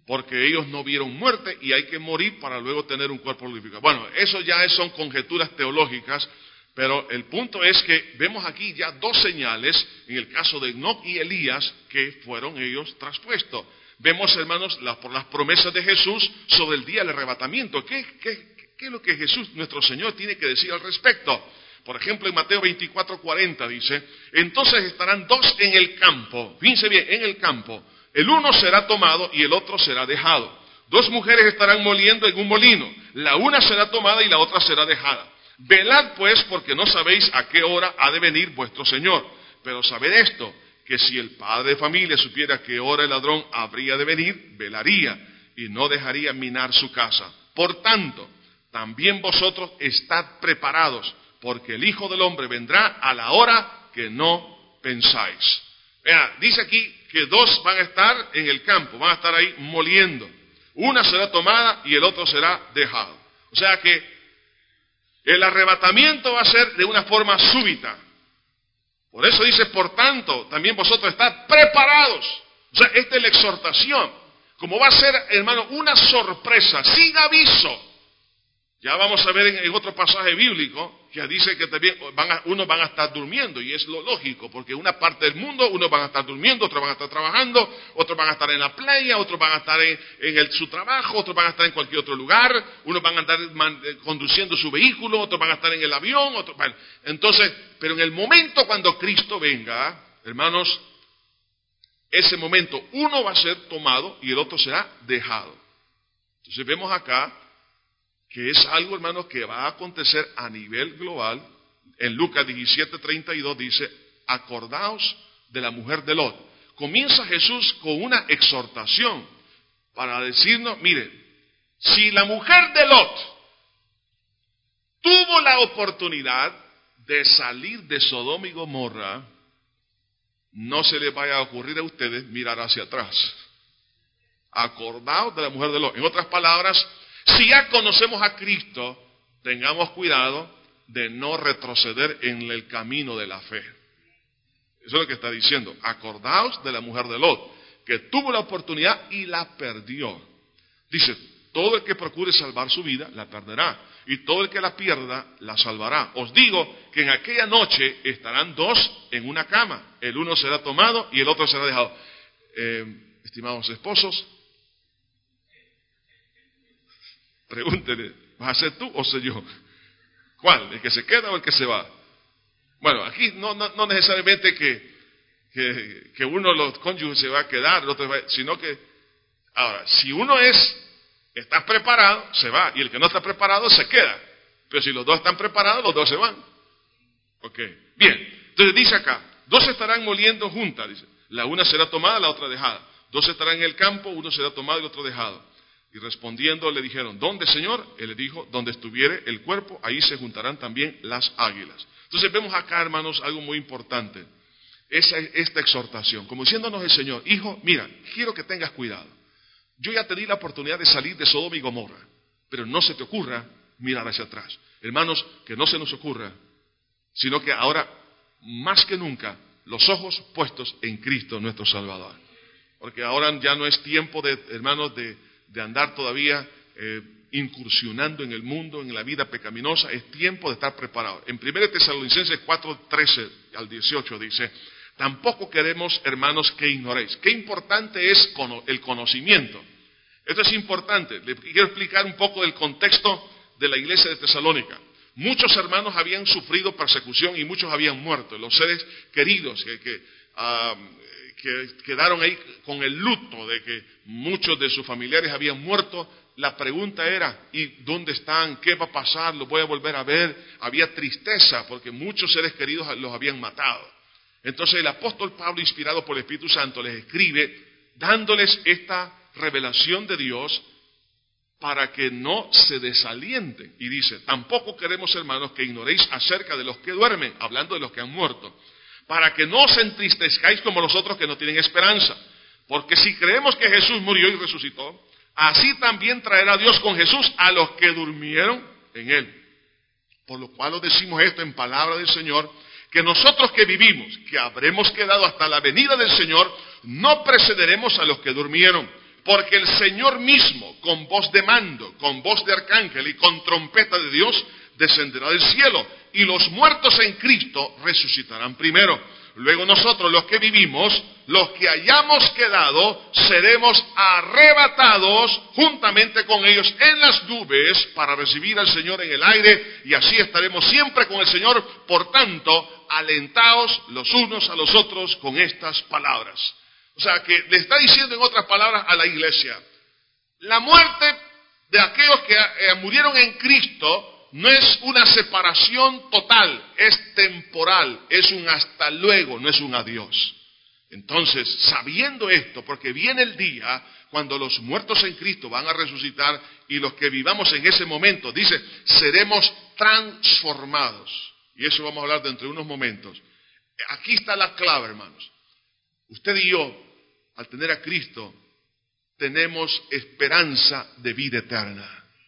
porque ellos no vieron muerte y hay que morir para luego tener un cuerpo glorificado. Bueno, eso ya son conjeturas teológicas, pero el punto es que vemos aquí ya dos señales, en el caso de Enoc y Elías, que fueron ellos traspuestos. Vemos, hermanos, la, por las promesas de Jesús sobre el día del arrebatamiento. ¿Qué, qué, qué es lo que Jesús, nuestro Señor, tiene que decir al respecto? Por ejemplo, en Mateo veinticuatro cuarenta dice, entonces estarán dos en el campo, fíjense bien, en el campo, el uno será tomado y el otro será dejado. Dos mujeres estarán moliendo en un molino, la una será tomada y la otra será dejada. Velad pues, porque no sabéis a qué hora ha de venir vuestro Señor. Pero sabed esto, que si el padre de familia supiera a qué hora el ladrón habría de venir, velaría y no dejaría minar su casa. Por tanto, también vosotros estad preparados, porque el Hijo del Hombre vendrá a la hora que no pensáis. Vea, dice aquí que dos van a estar en el campo, van a estar ahí moliendo. Una será tomada y el otro será dejado. O sea que el arrebatamiento va a ser de una forma súbita. Por eso dice, por tanto, también vosotros estad preparados. O sea, esta es la exhortación. Como va a ser, hermano, una sorpresa, sin aviso. Ya vamos a ver en, en otro pasaje bíblico que dice que también van a, unos van a estar durmiendo, y es lo lógico, porque una parte del mundo, unos van a estar durmiendo, otros van a estar trabajando, otros van a estar en la playa, otros van a estar en, en el, su trabajo, otros van a estar en cualquier otro lugar, unos van a estar man, conduciendo su vehículo, otros van a estar en el avión, otros, bueno, entonces, pero en el momento cuando Cristo venga, hermanos, ese momento uno va a ser tomado y el otro será dejado. Entonces vemos acá que es algo, hermanos, que va a acontecer a nivel global. En Lucas diecisiete treinta y dos dice, acordaos de la mujer de Lot. Comienza Jesús con una exhortación para decirnos, mire, si la mujer de Lot tuvo la oportunidad de salir de Sodoma y Gomorra, no se les vaya a ocurrir a ustedes mirar hacia atrás. Acordaos de la mujer de Lot. En otras palabras, si ya conocemos a Cristo, tengamos cuidado de no retroceder en el camino de la fe. Eso es lo que está diciendo. Acordaos de la mujer de Lot, que tuvo la oportunidad y la perdió. Dice, todo el que procure salvar su vida, la perderá. Y todo el que la pierda, la salvará. Os digo que en aquella noche estarán dos en una cama. El uno será tomado y el otro será dejado. Eh, estimados esposos, pregúntenle, ¿vas a ser tú o soy yo? ¿Cuál? ¿El que se queda o el que se va? Bueno, aquí no, no, no necesariamente que, que, que uno de los cónyuges se va a quedar, el otro va, sino que, ahora, si uno es, está preparado, se va, y el que no está preparado se queda. Pero si los dos están preparados, los dos se van. Ok, bien. Entonces dice acá, dos estarán moliendo juntas, dice. La una será tomada, la otra dejada. Dos estarán en el campo, uno será tomado y el otro dejado. Y respondiendo le dijeron, ¿dónde, Señor? Él le dijo, donde estuviere el cuerpo, ahí se juntarán también las águilas. Entonces vemos acá, hermanos, algo muy importante. Esa, esta exhortación, como diciéndonos el Señor, hijo, mira, quiero que tengas cuidado. Yo ya te di la oportunidad de salir de Sodoma y Gomorra, pero no se te ocurra mirar hacia atrás. Hermanos, que no se nos ocurra, sino que ahora, más que nunca, los ojos puestos en Cristo nuestro Salvador. Porque ahora ya no es tiempo de, hermanos, de... de andar todavía eh, incursionando en el mundo, en la vida pecaminosa. Es tiempo de estar preparado. En primera Tesalonicenses cuatro, trece al dieciocho dice, tampoco queremos, hermanos, que ignoréis. Qué importante es el conocimiento. Esto es importante. Le quiero explicar un poco del contexto de la iglesia de Tesalónica. Muchos hermanos habían sufrido persecución y muchos habían muerto. Los seres queridos que... que uh, que quedaron ahí con el luto de que muchos de sus familiares habían muerto, la pregunta era, ¿y dónde están? ¿Qué va a pasar? ¿Los voy a volver a ver? Había tristeza porque muchos seres queridos los habían matado. Entonces el apóstol Pablo, inspirado por el Espíritu Santo, les escribe dándoles esta revelación de Dios para que no se desalienten. Y dice, tampoco queremos, hermanos, que ignoréis acerca de los que duermen, hablando de los que han muerto, para que no os entristezcáis como los otros que no tienen esperanza. Porque si creemos que Jesús murió y resucitó, así también traerá Dios con Jesús a los que durmieron en Él. Por lo cual os decimos esto en palabra del Señor, que nosotros que vivimos, que habremos quedado hasta la venida del Señor, no precederemos a los que durmieron. porque el Señor mismo, con voz de mando, con voz de arcángel y con trompeta de Dios, descenderá del cielo, y los muertos en Cristo resucitarán primero. Luego nosotros, los que vivimos, los que hayamos quedado, seremos arrebatados juntamente con ellos en las nubes para recibir al Señor en el aire, y así estaremos siempre con el Señor. Por tanto, alentaos los unos a los otros con estas palabras. O sea, que le está diciendo en otras palabras a la iglesia, la muerte de aquellos que eh, murieron en Cristo no es una separación total, es temporal, es un hasta luego, no es un adiós. Entonces, sabiendo esto, porque viene el día cuando los muertos en Cristo van a resucitar y los que vivamos en ese momento, dice, seremos transformados. Y eso vamos a hablar dentro de unos momentos. Aquí está la clave, hermanos. Usted y yo, al tener a Cristo, tenemos esperanza de vida eterna.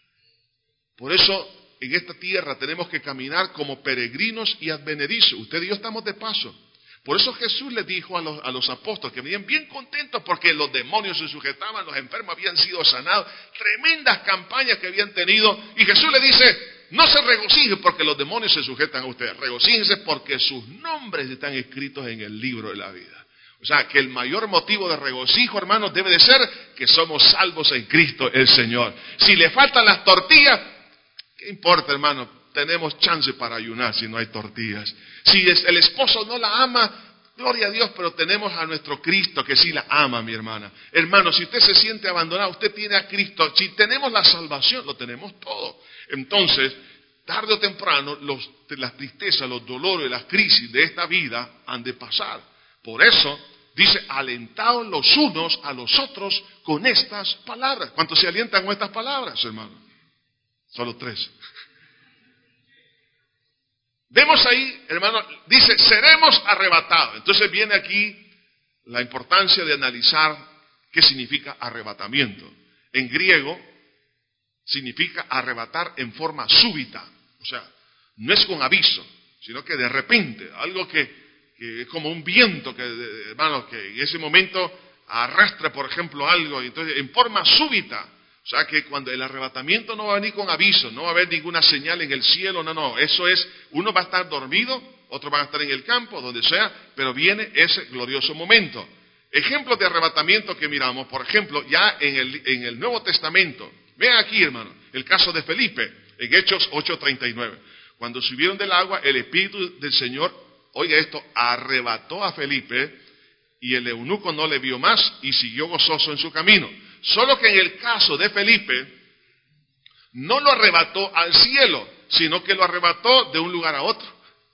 Por eso, en esta tierra tenemos que caminar como peregrinos y advenedizos. Usted y yo estamos de paso. Por eso Jesús le dijo a los, a los apóstoles que venían bien contentos porque los demonios se sujetaban, los enfermos habían sido sanados, tremendas campañas que habían tenido. Y Jesús le dice, no se regocijen porque los demonios se sujetan a ustedes, regocíjense porque sus nombres están escritos en el libro de la vida. O sea, que el mayor motivo de regocijo, hermanos, debe de ser que somos salvos en Cristo el Señor. Si le faltan las tortillas, ¿qué importa, hermano? Tenemos chance para ayunar si no hay tortillas. Si el esposo no la ama, gloria a Dios, pero tenemos a nuestro Cristo que sí la ama, mi hermana. Hermano, si usted se siente abandonado, usted tiene a Cristo. Si tenemos la salvación, lo tenemos todo. Entonces, tarde o temprano, los, las tristezas, los dolores, las crisis de esta vida han de pasar. Por eso, dice, alentaos los unos a los otros con estas palabras. ¿Cuántos se alientan con estas palabras, hermano? Solo tres. Vemos ahí, hermano, dice, seremos arrebatados. Entonces viene aquí la importancia de analizar qué significa arrebatamiento. En griego, significa arrebatar en forma súbita. O sea, no es con aviso, sino que de repente, algo que, que es como un viento, que, hermano, que en ese momento arrastra, por ejemplo, algo. Entonces, en forma súbita. O sea que cuando el arrebatamiento no va a venir con aviso, no va a haber ninguna señal en el cielo, no, no, eso es, uno va a estar dormido, otro va a estar en el campo, donde sea, pero viene ese glorioso momento. Ejemplos de arrebatamiento que miramos, por ejemplo, ya en el, en el Nuevo Testamento, vean aquí, hermano, el caso de Felipe, en Hechos ocho treinta y nueve. Cuando subieron del agua, el Espíritu del Señor, oiga esto, arrebató a Felipe y el eunuco no le vio más y siguió gozoso en su camino. Solo que en el caso de Felipe, no lo arrebató al cielo, sino que lo arrebató de un lugar a otro.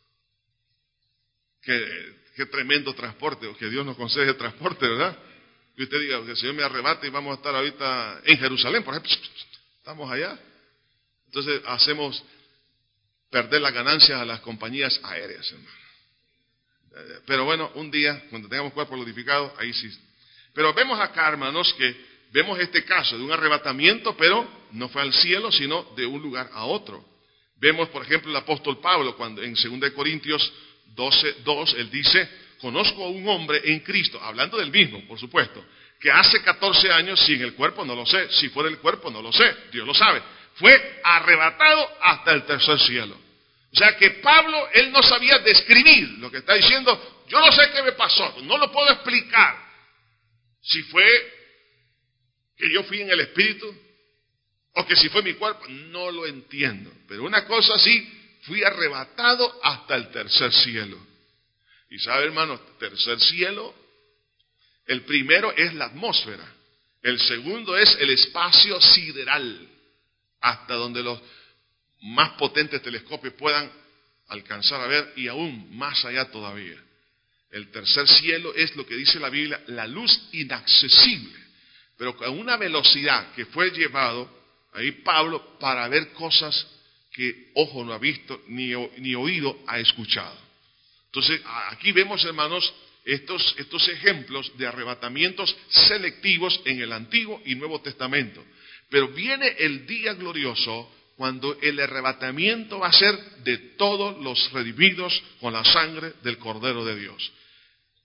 Qué, qué tremendo transporte, que Dios nos concede el transporte, ¿verdad? Que usted diga, que el Señor me arrebate y vamos a estar ahorita en Jerusalén, por ejemplo, estamos allá. Entonces hacemos perder las ganancias a las compañías aéreas, hermano. Pero bueno, un día, cuando tengamos cuerpo glorificado, ahí sí. Pero vemos acá, hermanos, que vemos este caso de un arrebatamiento, pero no fue al cielo, sino de un lugar a otro. Vemos, por ejemplo, el apóstol Pablo, cuando en segunda de Corintios doce, dos, él dice, conozco a un hombre en Cristo, hablando del mismo, por supuesto, que hace catorce años, si en el cuerpo no lo sé, si fuera el cuerpo no lo sé, Dios lo sabe, fue arrebatado hasta el tercer cielo. O sea que Pablo, él no sabía describir lo que está diciendo, yo no sé qué me pasó, no lo puedo explicar. Si fue que yo fui en el Espíritu, o que si fue mi cuerpo, no lo entiendo. Pero una cosa sí, fui arrebatado hasta el tercer cielo. Y sabe, hermano, tercer cielo, el primero es la atmósfera, el segundo es el espacio sideral, hasta donde los más potentes telescopios puedan alcanzar a ver, y aún más allá todavía. El tercer cielo es lo que dice la Biblia, la luz inaccesible, pero con una velocidad que fue llevado ahí Pablo para ver cosas que ojo no ha visto ni, ni oído ha escuchado. Entonces aquí vemos, hermanos, estos, estos ejemplos de arrebatamientos selectivos en el Antiguo y Nuevo Testamento. Pero viene el día glorioso cuando el arrebatamiento va a ser de todos los redimidos con la sangre del Cordero de Dios.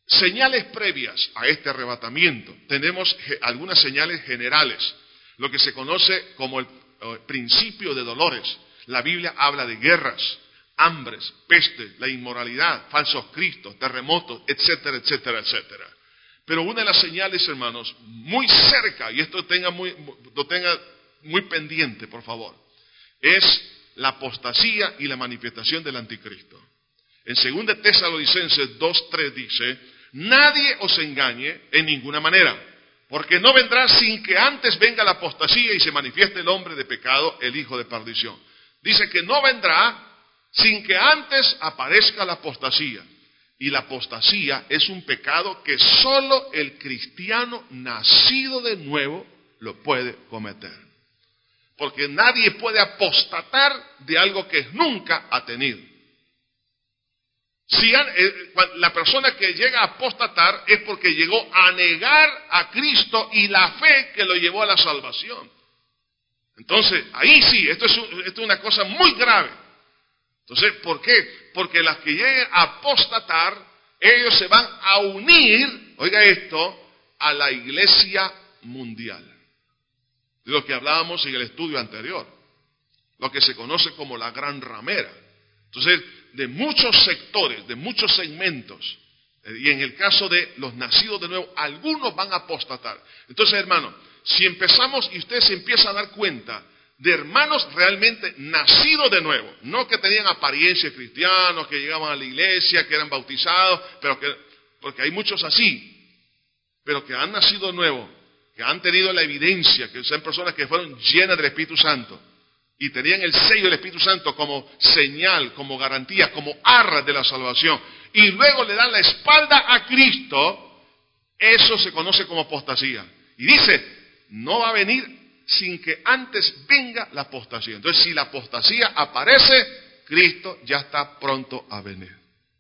señales previas a este arrebatamiento. Tenemos algunas señales generales, lo que se conoce como el principio de dolores. La Biblia habla de guerras, hambres, peste, la inmoralidad, falsos cristos, terremotos, etcétera, etcétera, etcétera. Pero una de las señales, hermanos, muy cerca, y esto tenga muy, lo tenga muy pendiente, por favor, es la apostasía y la manifestación del anticristo. En segunda Tesalonicenses dos tres dice: nadie os engañe en ninguna manera, porque no vendrá sin que antes venga la apostasía y se manifieste el hombre de pecado, el hijo de perdición. Dice que no vendrá sin que antes aparezca la apostasía. Y la apostasía es un pecado que solo el cristiano nacido de nuevo lo puede cometer. Porque nadie puede apostatar de algo que nunca ha tenido. Si la persona que llega a apostatar es porque llegó a negar a Cristo y la fe que lo llevó a la salvación. Entonces, ahí sí, esto es, un, esto es una cosa muy grave. Entonces, ¿por qué? Porque las que lleguen a apostatar, ellos se van a unir, oiga esto, a la iglesia mundial. De lo que hablábamos en el estudio anterior. Lo que se conoce como la gran ramera. Entonces, de muchos sectores, de muchos segmentos, y en el caso de los nacidos de nuevo, algunos van a apostatar. Entonces, hermano, si empezamos y usted se empieza a dar cuenta de hermanos realmente nacidos de nuevo, no que tenían apariencia cristianos, que llegaban a la iglesia, que eran bautizados, pero que, porque hay muchos así, pero que han nacido de nuevo, que han tenido la evidencia, que son personas que fueron llenas del Espíritu Santo, y tenían el sello del Espíritu Santo como señal, como garantía, como arras de la salvación, y luego le dan la espalda a Cristo, eso se conoce como apostasía. Y dice, no va a venir sin que antes venga la apostasía. Entonces, si la apostasía aparece, Cristo ya está pronto a venir.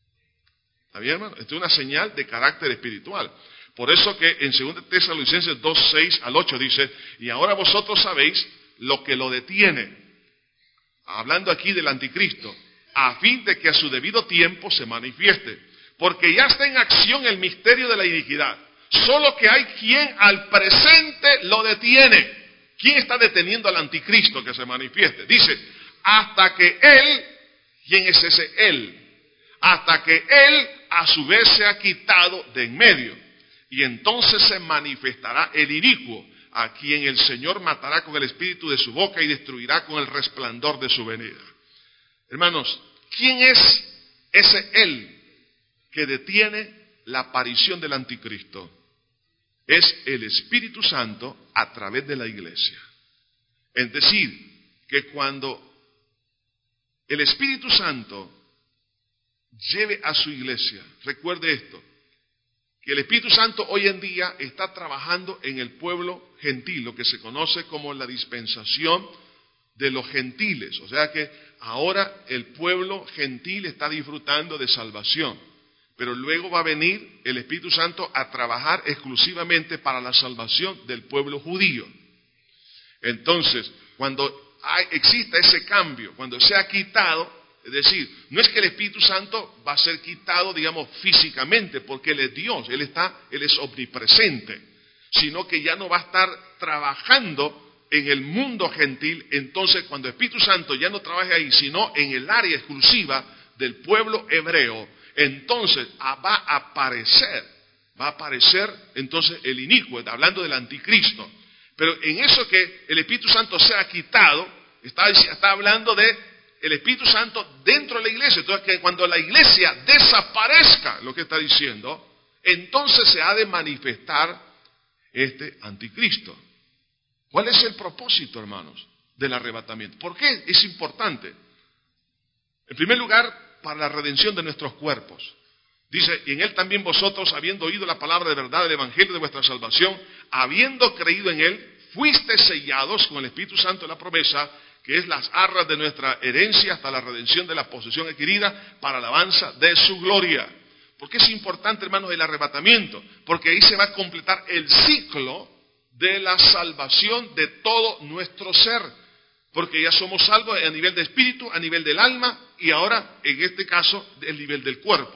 ¿Está bien, hermano? Esto es una señal de carácter espiritual. Por eso que en segunda Tesalonicenses dos, seis al ocho dice, y ahora vosotros sabéis lo que lo detiene. Hablando aquí del anticristo, a fin de que a su debido tiempo se manifieste. Porque ya está en acción el misterio de la iniquidad. Solo que hay quien al presente lo detiene. ¿Quién está deteniendo al anticristo que se manifieste? Dice, hasta que él, ¿quién es ese él? Hasta que él a su vez se ha quitado de en medio. Y entonces se manifestará el inicuo, a quien el Señor matará con el espíritu de su boca y destruirá con el resplandor de su venida. Hermanos, ¿quién es ese él que detiene la aparición del anticristo? Es el Espíritu Santo a través de la iglesia. Es decir, que cuando el Espíritu Santo lleve a su iglesia, recuerde esto, que el Espíritu Santo hoy en día está trabajando en el pueblo gentil, lo que se conoce como la dispensación de los gentiles. O sea que ahora el pueblo gentil está disfrutando de salvación. Pero luego va a venir el Espíritu Santo a trabajar exclusivamente para la salvación del pueblo judío. Entonces, cuando hay, exista ese cambio, cuando sea quitado, es decir, no es que el Espíritu Santo va a ser quitado, digamos, físicamente, porque Él es Dios, Él está, Él es omnipresente, sino que ya no va a estar trabajando en el mundo gentil. Entonces, cuando el Espíritu Santo ya no trabaje ahí, sino en el área exclusiva del pueblo hebreo, entonces va a aparecer, va a aparecer entonces el inicuo, hablando del anticristo. Pero en eso que el Espíritu Santo sea quitado, está, está hablando de el Espíritu Santo dentro de la iglesia. Entonces, que cuando la iglesia desaparezca, lo que está diciendo, entonces se ha de manifestar este anticristo. ¿Cuál es el propósito, hermanos, del arrebatamiento? ¿Por qué es importante? En primer lugar, para la redención de nuestros cuerpos. Dice, y en él también vosotros, habiendo oído la palabra de verdad del evangelio de vuestra salvación, habiendo creído en él, fuisteis sellados con el Espíritu Santo de la promesa, que es las arras de nuestra herencia hasta la redención de la posesión adquirida para alabanza de su gloria. ¿Por qué es importante, hermanos, el arrebatamiento? Porque ahí se va a completar el ciclo de la salvación de todo nuestro ser. Porque ya somos salvos a nivel de espíritu, a nivel del alma y ahora, en este caso, a nivel del cuerpo.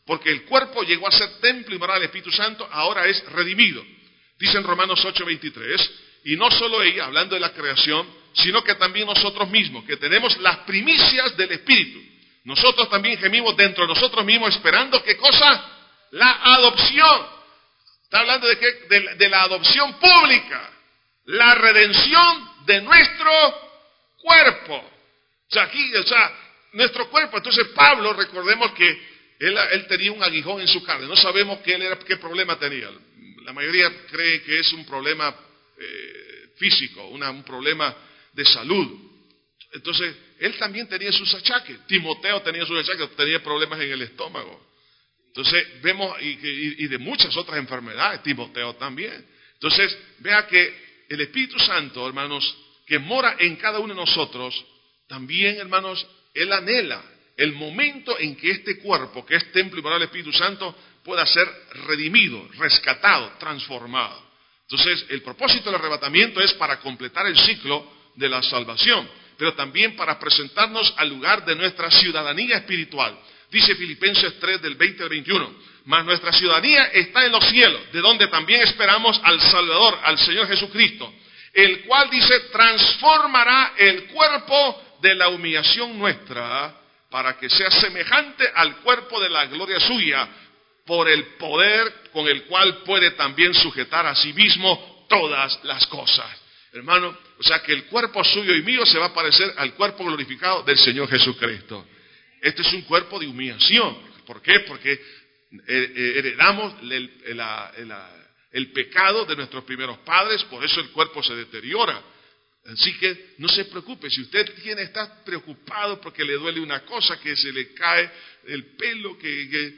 porque el cuerpo llegó a ser templo y morada del Espíritu Santo, ahora es redimido. Dice en Romanos ocho veintitrés, y no solo ella, hablando de la creación, sino que también nosotros mismos, que tenemos las primicias del Espíritu. Nosotros también gemimos dentro de nosotros mismos esperando, ¿qué cosa? La adopción. Está hablando de, qué? de, de la adopción pública, la redención de nuestro cuerpo. O sea, aquí, o sea, nuestro cuerpo. Entonces Pablo, recordemos que él, él tenía un aguijón en su carne. No sabemos qué, él era, qué problema tenía. La mayoría cree que es un problema eh, físico, una, un problema de salud. Entonces, él también tenía sus achaques. Timoteo tenía sus achaques, tenía problemas en el estómago. Entonces, vemos, y, y, y de muchas otras enfermedades, Timoteo también. Entonces, vea que el Espíritu Santo, hermanos, que mora en cada uno de nosotros, también, hermanos, Él anhela el momento en que este cuerpo, que es templo y morada del Espíritu Santo, pueda ser redimido, rescatado, transformado. Entonces, el propósito del arrebatamiento es para completar el ciclo de la salvación, pero también para presentarnos al lugar de nuestra ciudadanía espiritual. Dice Filipenses tres, del veinte al veintiuno, mas nuestra ciudadanía está en los cielos, de donde también esperamos al Salvador, al Señor Jesucristo, el cual, dice, transformará el cuerpo de la humillación nuestra, para que sea semejante al cuerpo de la gloria suya, por el poder con el cual puede también sujetar a sí mismo todas las cosas. Hermano, o sea que el cuerpo suyo y mío se va a parecer al cuerpo glorificado del Señor Jesucristo. Este es un cuerpo de humillación. ¿Por qué? Porque heredamos el, el, el, el pecado de nuestros primeros padres, por eso el cuerpo se deteriora. Así que no se preocupe, si usted tiene, está preocupado porque le duele una cosa, que se le cae el pelo, que, que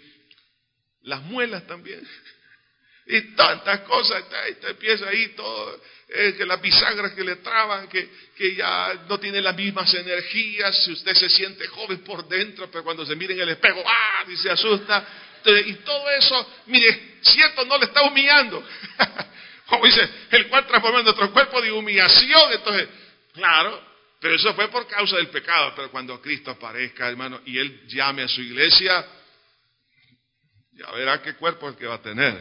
las muelas también, y tantas cosas, está, empieza ahí todo, eh, que las bisagras que le traban, que, que ya no tiene las mismas energías, si usted se siente joven por dentro, pero cuando se mira en el espejo, ¡ah!, y se asusta, entonces, y todo eso, mire, cierto, no le está humillando, como dice, el cual transforma nuestro cuerpo de humillación. Entonces, claro, pero eso fue por causa del pecado. Pero cuando Cristo aparezca, hermano, y Él llame a su iglesia, ya verá qué cuerpo es el que va a tener.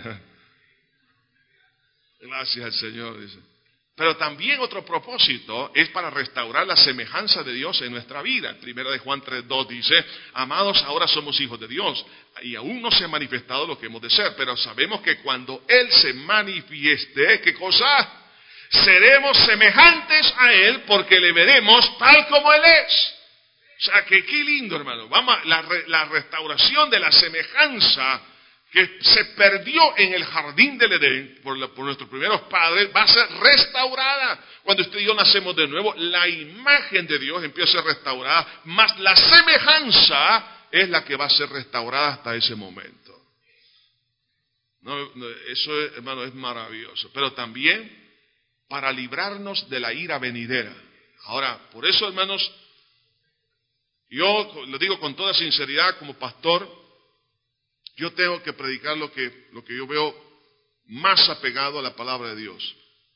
Gracias al Señor, dice. Pero también otro propósito es para restaurar la semejanza de Dios en nuestra vida. El primero de Juan tres dos dice, amados, ahora somos hijos de Dios, y aún no se ha manifestado lo que hemos de ser, pero sabemos que cuando Él se manifieste, ¿qué cosa? Seremos semejantes a Él, porque le veremos tal como Él es. O sea, que qué lindo, hermano. Vamos, la, la restauración de la semejanza que se perdió en el jardín del Edén por, la, por nuestros primeros padres, va a ser restaurada. Cuando usted y yo nacemos de nuevo, la imagen de Dios empieza a ser restaurada, más la semejanza es la que va a ser restaurada hasta ese momento. No, no, eso, es, hermano, es maravilloso. Pero también para librarnos de la ira venidera. Ahora, por eso, hermanos, yo lo digo con toda sinceridad como pastor, yo tengo que predicar lo que, lo que yo veo más apegado a la palabra de Dios.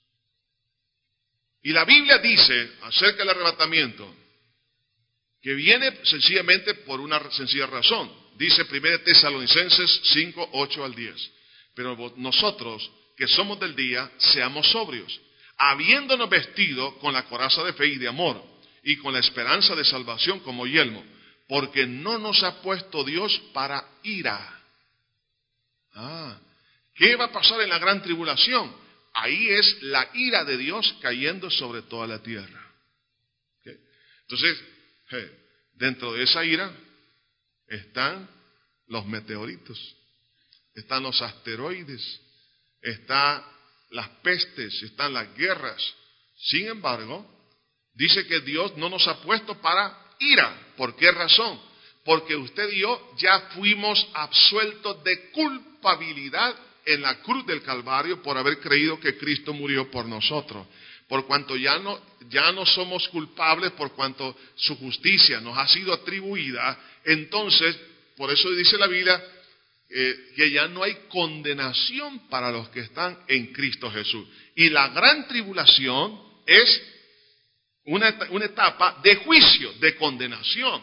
Y la Biblia dice acerca del arrebatamiento que viene sencillamente por una sencilla razón. Dice primera Tesalonicenses cinco, ocho al diez. Pero nosotros, que somos del día, seamos sobrios, habiéndonos vestido con la coraza de fe y de amor, y con la esperanza de salvación como yelmo, porque no nos ha puesto Dios para ira. Ah, ¿qué va a pasar en la gran tribulación? Ahí es la ira de Dios cayendo sobre toda la tierra. ¿Okay? Entonces, hey, dentro de esa ira están los meteoritos, están los asteroides, están las pestes, están las guerras. Sin embargo, dice que Dios no nos ha puesto para ira. ¿Por qué razón? Porque usted y yo ya fuimos absueltos de culpabilidad en la cruz del Calvario por haber creído que Cristo murió por nosotros. Por cuanto ya no, ya no somos culpables, por cuanto su justicia nos ha sido atribuida, entonces, por eso dice la Biblia, eh, que ya no hay condenación para los que están en Cristo Jesús. Y la gran tribulación es una, una etapa de juicio, de condenación.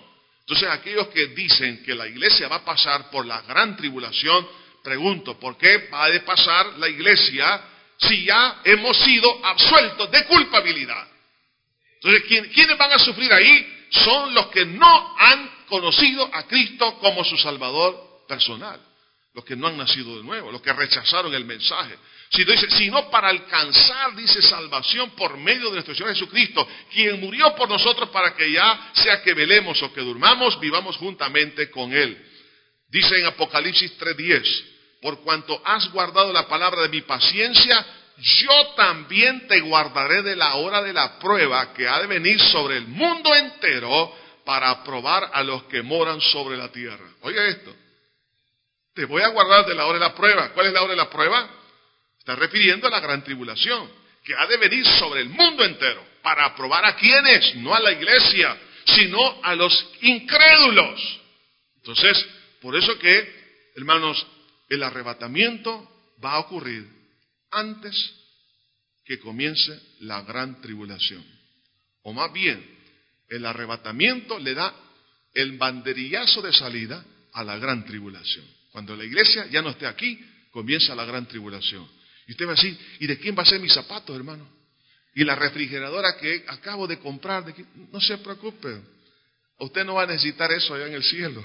Entonces, aquellos que dicen que la iglesia va a pasar por la gran tribulación, pregunto, ¿por qué va a pasar la iglesia si ya hemos sido absueltos de culpabilidad? Entonces, ¿quiénes van a sufrir ahí? Son los que no han conocido a Cristo como su Salvador personal, los que no han nacido de nuevo, los que rechazaron el mensaje. Si no, dice, sino para alcanzar, dice, salvación por medio de nuestro Señor Jesucristo, quien murió por nosotros para que ya sea que velemos o que durmamos, vivamos juntamente con Él. Dice en Apocalipsis tres diez, por cuanto has guardado la palabra de mi paciencia, yo también te guardaré de la hora de la prueba que ha de venir sobre el mundo entero para probar a los que moran sobre la tierra. Oiga esto, te voy a guardar de la hora de la prueba. ¿Cuál es la hora de la prueba? Está refiriendo a la gran tribulación, que ha de venir sobre el mundo entero, para probar a quienes, no a la iglesia, sino a los incrédulos. Entonces, por eso que, hermanos, el arrebatamiento va a ocurrir antes que comience la gran tribulación. O más bien, el arrebatamiento le da el banderillazo de salida a la gran tribulación. Cuando la iglesia ya no esté aquí, comienza la gran tribulación. Y usted va a decir, ¿y de quién va a ser mis zapatos, hermano? Y la refrigeradora que acabo de comprar, ¿de quién? No se preocupe. Usted no va a necesitar eso allá en el cielo.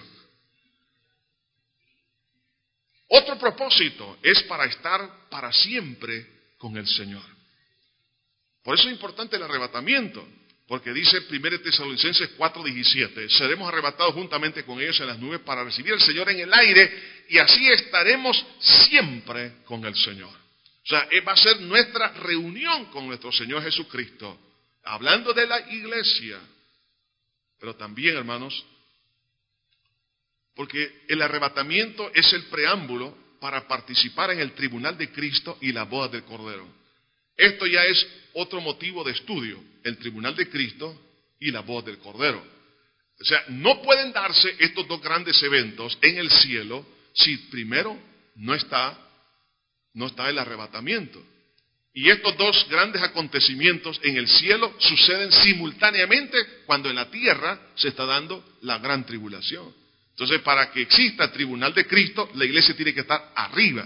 Otro propósito es para estar para siempre con el Señor. Por eso es importante el arrebatamiento, porque dice primera Tesalonicenses cuatro diecisiete, seremos arrebatados juntamente con ellos en las nubes para recibir al Señor en el aire, y así estaremos siempre con el Señor. O sea, va a ser nuestra reunión con nuestro Señor Jesucristo, hablando de la iglesia, pero también, hermanos, porque el arrebatamiento es el preámbulo para participar en el tribunal de Cristo y la boda del Cordero. Esto ya es otro motivo de estudio, el tribunal de Cristo y la boda del Cordero. O sea, no pueden darse estos dos grandes eventos en el cielo si primero no está, no está el arrebatamiento. Y estos dos grandes acontecimientos en el cielo suceden simultáneamente cuando en la tierra se está dando la gran tribulación. Entonces, para que exista el tribunal de Cristo, la iglesia tiene que estar arriba.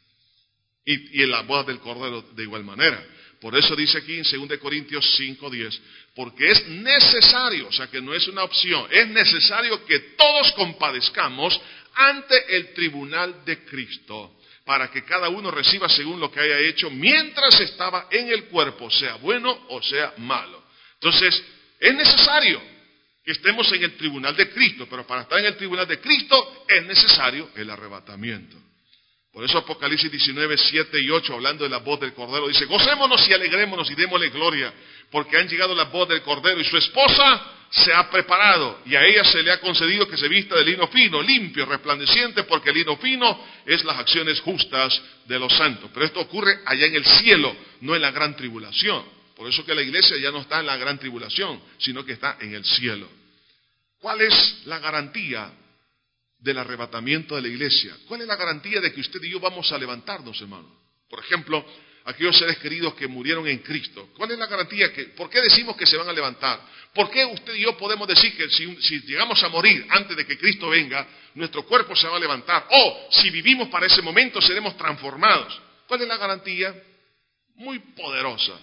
Y, y en la boda del Cordero de igual manera. Por eso dice aquí en segunda Corintios cinco diez, porque es necesario, o sea que no es una opción, es necesario que todos compadezcamos ante el tribunal de Cristo, para que cada uno reciba según lo que haya hecho mientras estaba en el cuerpo, sea bueno o sea malo. Entonces, es necesario que estemos en el tribunal de Cristo, pero para estar en el tribunal de Cristo es necesario el arrebatamiento. Por eso Apocalipsis diecinueve, siete y ocho, hablando de la voz del Cordero, dice, gocémonos y alegrémonos y démosle gloria, porque han llegado las voz del Cordero y su esposa se ha preparado, y a ella se le ha concedido que se vista de lino fino, limpio, resplandeciente, porque el lino fino es las acciones justas de los santos. Pero esto ocurre allá en el cielo, no en la gran tribulación. Por eso que la iglesia ya no está en la gran tribulación, sino que está en el cielo. ¿Cuál es la garantía del arrebatamiento de la iglesia? ¿Cuál es la garantía de que usted y yo vamos a levantarnos, hermano? Por ejemplo, aquellos seres queridos que murieron en Cristo. ¿Cuál es la garantía? Que, ¿por qué decimos que se van a levantar? ¿Por qué usted y yo podemos decir que si, si llegamos a morir antes de que Cristo venga, nuestro cuerpo se va a levantar? O si vivimos para ese momento, seremos transformados. ¿Cuál es la garantía? Muy poderosa.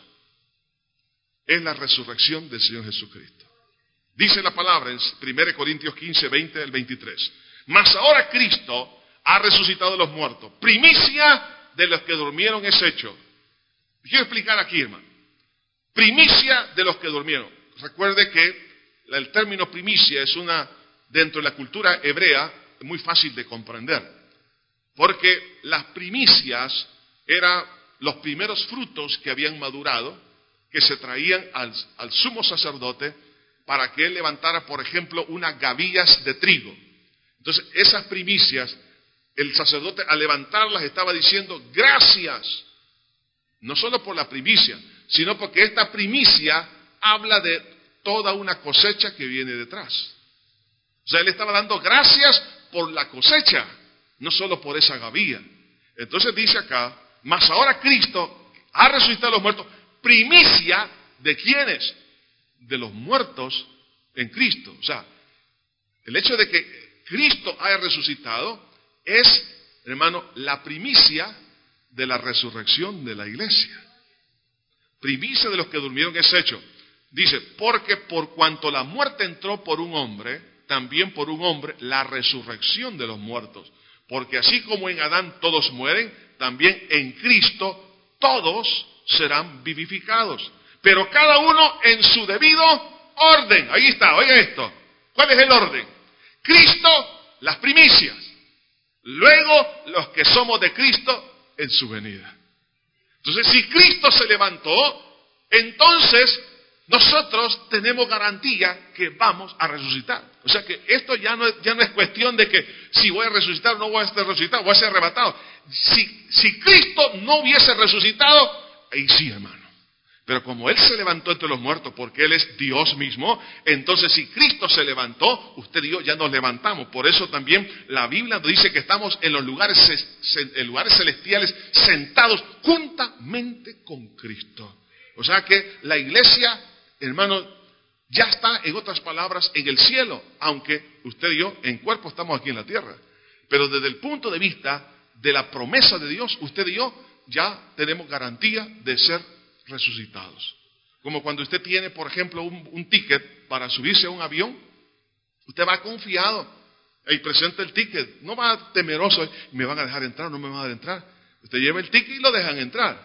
Es la resurrección del Señor Jesucristo. Dice la palabra en primera Corintios quince, veinte al veintitrés. Mas ahora Cristo ha resucitado de los muertos. Primicia de los que durmieron es hecho. Quiero explicar aquí, hermano. Primicia de los que durmieron. Recuerde que el término primicia es una, dentro de la cultura hebrea, muy fácil de comprender. Porque las primicias eran los primeros frutos que habían madurado, que se traían al, al sumo sacerdote para que él levantara, por ejemplo, unas gavillas de trigo. Entonces, esas primicias, el sacerdote al levantarlas estaba diciendo gracias, no solo por la primicia, sino porque esta primicia habla de toda una cosecha que viene detrás. O sea, él estaba dando gracias por la cosecha, no solo por esa gavilla. Entonces dice acá, mas ahora Cristo ha resucitado a los muertos, primicia de ¿quiénes? De los muertos en Cristo. O sea, El hecho de que Cristo haya resucitado es, hermano, la primicia de la resurrección de la iglesia. Primicia de los que durmieron es hecho. Dice, porque por cuanto la muerte entró por un hombre, también por un hombre la resurrección de los muertos. Porque así como en Adán todos mueren, también en Cristo todos serán vivificados. Pero cada uno en su debido orden. Ahí está, oiga esto. ¿Cuál es el orden? Cristo, las primicias. Luego, los que somos de Cristo en su venida. Entonces, si Cristo se levantó, entonces nosotros tenemos garantía que vamos a resucitar. O sea que esto ya no, es, ya no es cuestión de que si voy a resucitar o no voy a ser resucitado, voy a ser arrebatado. Si, si Cristo no hubiese resucitado, ahí sí, hermano. Pero como Él se levantó entre los muertos, porque Él es Dios mismo, entonces si Cristo se levantó, usted y yo ya nos levantamos. Por eso también la Biblia nos dice que estamos en los lugares, en lugares celestiales sentados juntamente con Cristo. O sea que la iglesia, hermano, ya está, en otras palabras, en el cielo, aunque usted y yo en cuerpo estamos aquí en la tierra. Pero desde el punto de vista de la promesa de Dios, usted y yo ya tenemos garantía de ser resucitados. Como cuando usted tiene, por ejemplo, un, un ticket para subirse a un avión, usted va confiado y presenta el ticket, no va temeroso, me van a dejar entrar, no me van a dejar entrar. Usted lleva el ticket y lo dejan entrar.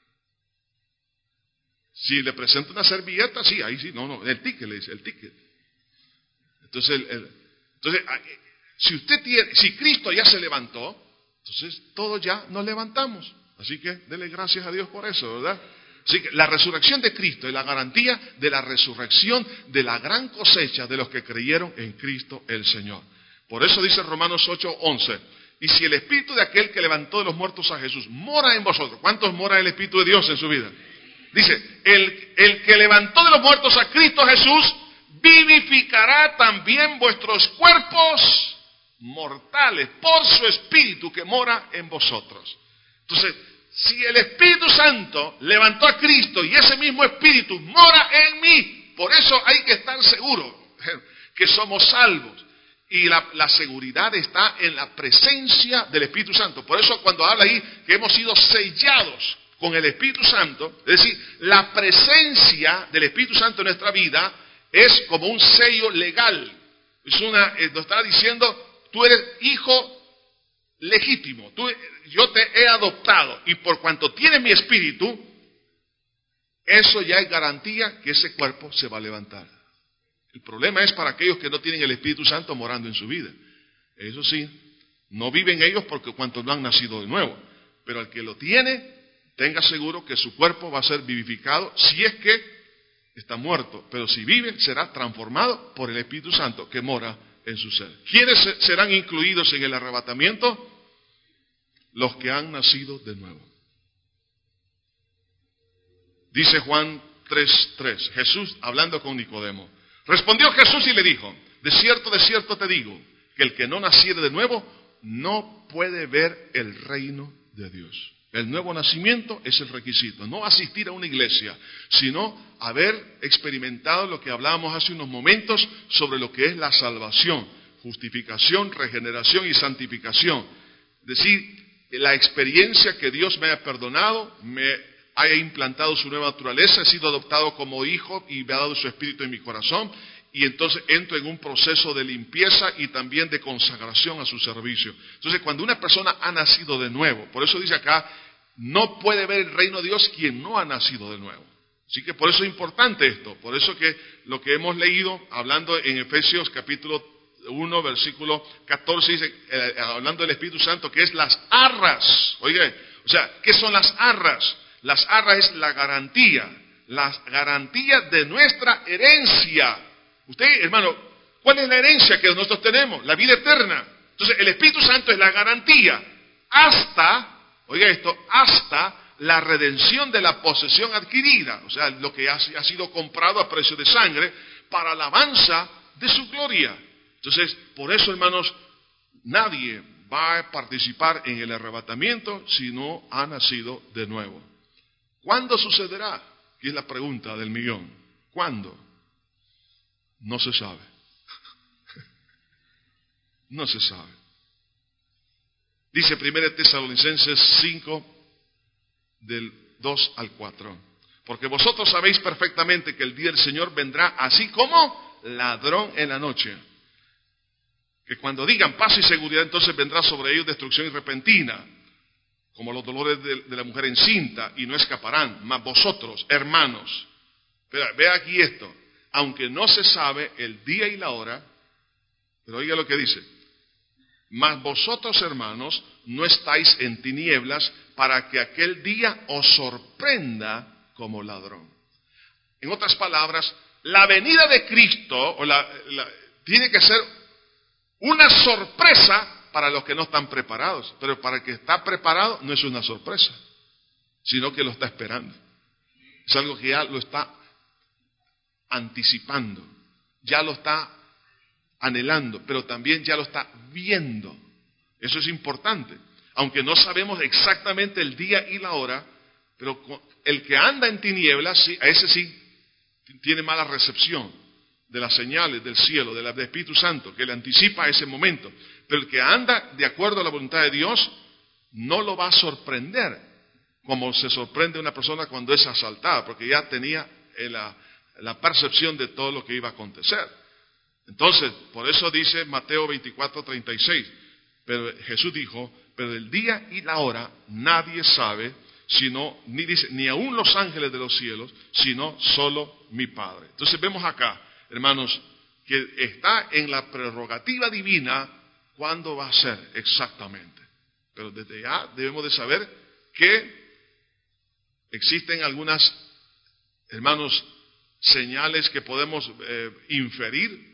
Si le presenta una servilleta, sí, ahí sí, no, no, el ticket le dice, el ticket. Entonces, el, el, entonces si usted tiene, si Cristo ya se levantó, entonces todos ya nos levantamos. Así que dele gracias a Dios por eso, ¿verdad? Así que la resurrección de Cristo es la garantía de la resurrección de la gran cosecha de los que creyeron en Cristo el Señor. Por eso dice Romanos ocho once, y si el Espíritu de aquel que levantó de los muertos a Jesús mora en vosotros, ¿cuántos mora el Espíritu de Dios en su vida? Dice, el, el que levantó de los muertos a Cristo Jesús, vivificará también vuestros cuerpos mortales por su Espíritu que mora en vosotros. Entonces, si el Espíritu Santo levantó a Cristo y ese mismo Espíritu mora en mí, por eso hay que estar seguros que somos salvos. Y la, la seguridad está en la presencia del Espíritu Santo. Por eso cuando habla ahí que hemos sido sellados con el Espíritu Santo, es decir, la presencia del Espíritu Santo en nuestra vida es como un sello legal. Es una, eh, nos está diciendo, tú eres hijo legítimo, tú, yo te he adoptado y por cuanto tienes mi espíritu, eso ya es garantía que ese cuerpo se va a levantar. El problema es para aquellos que no tienen el Espíritu Santo morando en su vida. Eso sí, no viven ellos porque cuanto no han nacido de nuevo, pero el que lo tiene, tenga seguro que su cuerpo va a ser vivificado si es que está muerto, pero si vive será transformado por el Espíritu Santo que mora en su ser. ¿Quiénes serán incluidos en el arrebatamiento? Los que han nacido de nuevo. Dice Juan tres tres, Jesús hablando con Nicodemo. Respondió Jesús y le dijo, de cierto, de cierto te digo, que el que no naciere de nuevo no puede ver el reino de Dios. El nuevo nacimiento es el requisito, no asistir a una iglesia, sino haber experimentado lo que hablábamos hace unos momentos sobre lo que es la salvación, justificación, regeneración y santificación. Es decir, la experiencia que Dios me ha perdonado, me haya implantado su nueva naturaleza, he sido adoptado como hijo y me ha dado su espíritu en mi corazón, y entonces entro en un proceso de limpieza y también de consagración a su servicio. Entonces, cuando una persona ha nacido de nuevo, por eso dice acá, no puede ver el reino de Dios quien no ha nacido de nuevo. Así que por eso es importante esto, por eso que lo que hemos leído, hablando en Efesios capítulo uno, versículo catorce, dice, eh, hablando del Espíritu Santo, que es las arras. Oiga, o sea, ¿qué son las arras? Las arras es la garantía, las garantías de nuestra herencia. Usted, hermano, ¿cuál es la herencia que nosotros tenemos? La vida eterna. Entonces, el Espíritu Santo es la garantía hasta, oiga esto, hasta la redención de la posesión adquirida, o sea, lo que ha, ha sido comprado a precio de sangre para la alabanza de su gloria. Entonces, por eso, hermanos, nadie va a participar en el arrebatamiento si no ha nacido de nuevo. ¿Cuándo sucederá? Que es la pregunta del millón. ¿Cuándo? No se sabe. No se sabe. Dice primera Tesalonicenses cinco, del dos al cuatro. Porque vosotros sabéis perfectamente que el día del Señor vendrá así como ladrón en la noche. Que cuando digan paz y seguridad, entonces vendrá sobre ellos destrucción y repentina, como los dolores de, de la mujer encinta, y no escaparán. Mas vosotros, hermanos, vea aquí esto, aunque no se sabe el día y la hora, pero oiga lo que dice, mas vosotros, hermanos, no estáis en tinieblas para que aquel día os sorprenda como ladrón. En otras palabras, la venida de Cristo o la, la, tiene que ser una sorpresa para los que no están preparados, pero para el que está preparado no es una sorpresa, sino que lo está esperando. Es algo que ya lo está anticipando, ya lo está anhelando, pero también ya lo está viendo. Eso es importante. Aunque no sabemos exactamente el día y la hora, pero el que anda en tinieblas, sí, a ese sí tiene mala recepción de las señales del cielo, del Espíritu Santo, que le anticipa ese momento. Pero el que anda de acuerdo a la voluntad de Dios, no lo va a sorprender, como se sorprende una persona cuando es asaltada, porque ya tenía la, la percepción de todo lo que iba a acontecer. Entonces, por eso dice Mateo veinticuatro, treinta y seis, pero Jesús dijo, pero el día y la hora nadie sabe, sino, ni dice, ni aun los ángeles de los cielos, sino solo mi Padre. Entonces vemos acá, hermanos, que está en la prerrogativa divina cuándo va a ser exactamente. Pero desde ya debemos de saber que existen algunas, hermanos, señales que podemos eh, inferir,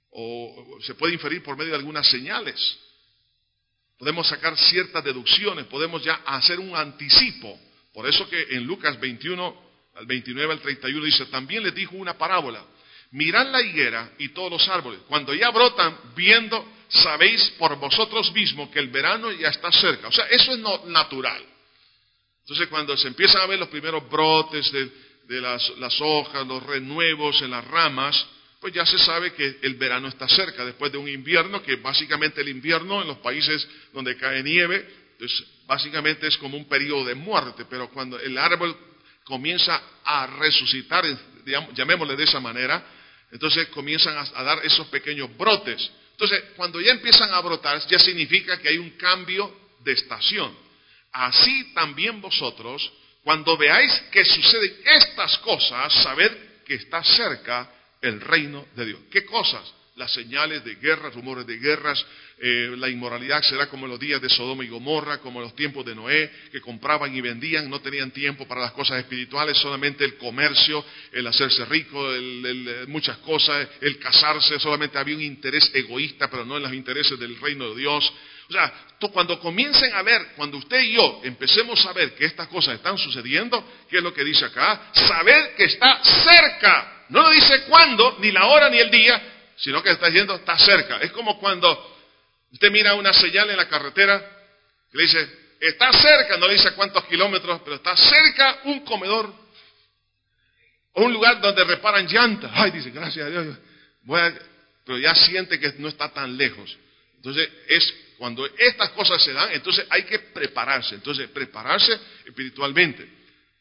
o se puede inferir por medio de algunas señales. Podemos sacar ciertas deducciones, podemos ya hacer un anticipo. Por eso que en Lucas veintiuno, al veintinueve al treinta y uno dice, también les dijo una parábola. Mirad la higuera y todos los árboles. Cuando ya brotan, viendo, sabéis por vosotros mismos que el verano ya está cerca. O sea, eso es no, natural. Entonces, cuando se empiezan a ver los primeros brotes de, de las, las hojas, los renuevos en las ramas, pues ya se sabe que el verano está cerca, después de un invierno, que básicamente el invierno en los países donde cae nieve, pues básicamente es como un periodo de muerte, pero cuando el árbol comienza a resucitar, digamos, llamémosle de esa manera, entonces comienzan a, a dar esos pequeños brotes. Entonces, cuando ya empiezan a brotar, ya significa que hay un cambio de estación. Así también vosotros, cuando veáis que suceden estas cosas, sabed que está cerca el reino de Dios. ¿Qué cosas? Las señales de guerras, rumores de guerras, eh, la inmoralidad será como en los días de Sodoma y Gomorra, como en los tiempos de Noé, que compraban y vendían, no tenían tiempo para las cosas espirituales, solamente el comercio, el hacerse rico, el, el, muchas cosas, el casarse, solamente había un interés egoísta, pero no en los intereses del reino de Dios. O sea, tú, cuando comiencen a ver, cuando usted y yo empecemos a ver que estas cosas están sucediendo, ¿qué es lo que dice acá? Saber que está cerca. No lo dice cuándo, ni la hora, ni el día, sino que está diciendo está cerca. Es como cuando usted mira una señal en la carretera que le dice, está cerca, no le dice cuántos kilómetros, pero está cerca un comedor o un lugar donde reparan llantas. Ay, dice, gracias a Dios, voy a... pero ya siente que no está tan lejos. Entonces, es cuando estas cosas se dan, entonces hay que prepararse. Entonces, prepararse espiritualmente.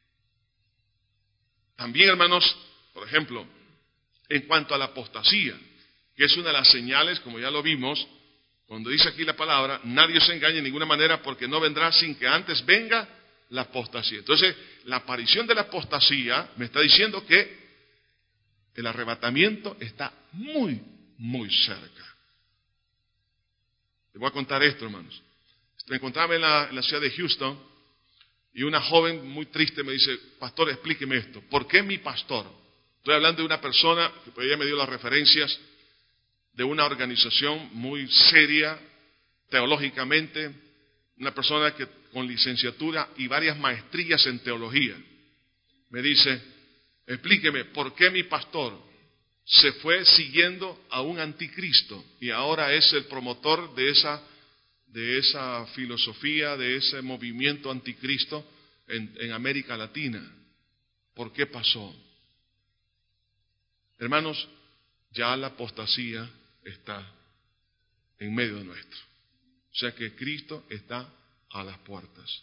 También, hermanos, por ejemplo, en cuanto a la apostasía, que es una de las señales, como ya lo vimos, cuando dice aquí la palabra, nadie se engañe de ninguna manera porque no vendrá sin que antes venga la apostasía. Entonces, la aparición de la apostasía me está diciendo que el arrebatamiento está muy, muy cerca. Les voy a contar esto, hermanos. Me encontraba en la, en la ciudad de Houston y una joven muy triste me dice, pastor, explíqueme esto. ¿Por qué mi pastor? Estoy hablando de una persona, que pues ella me dio las referencias, de una organización muy seria, teológicamente, una persona que con licenciatura y varias maestrías en teología. Me dice, explíqueme, ¿por qué mi pastor se fue siguiendo a un anticristo y ahora es el promotor de esa, de esa filosofía, de ese movimiento anticristo en, en América Latina? ¿Por qué pasó? Hermanos, ya la apostasía está en medio de nuestro. O sea que Cristo está a las puertas.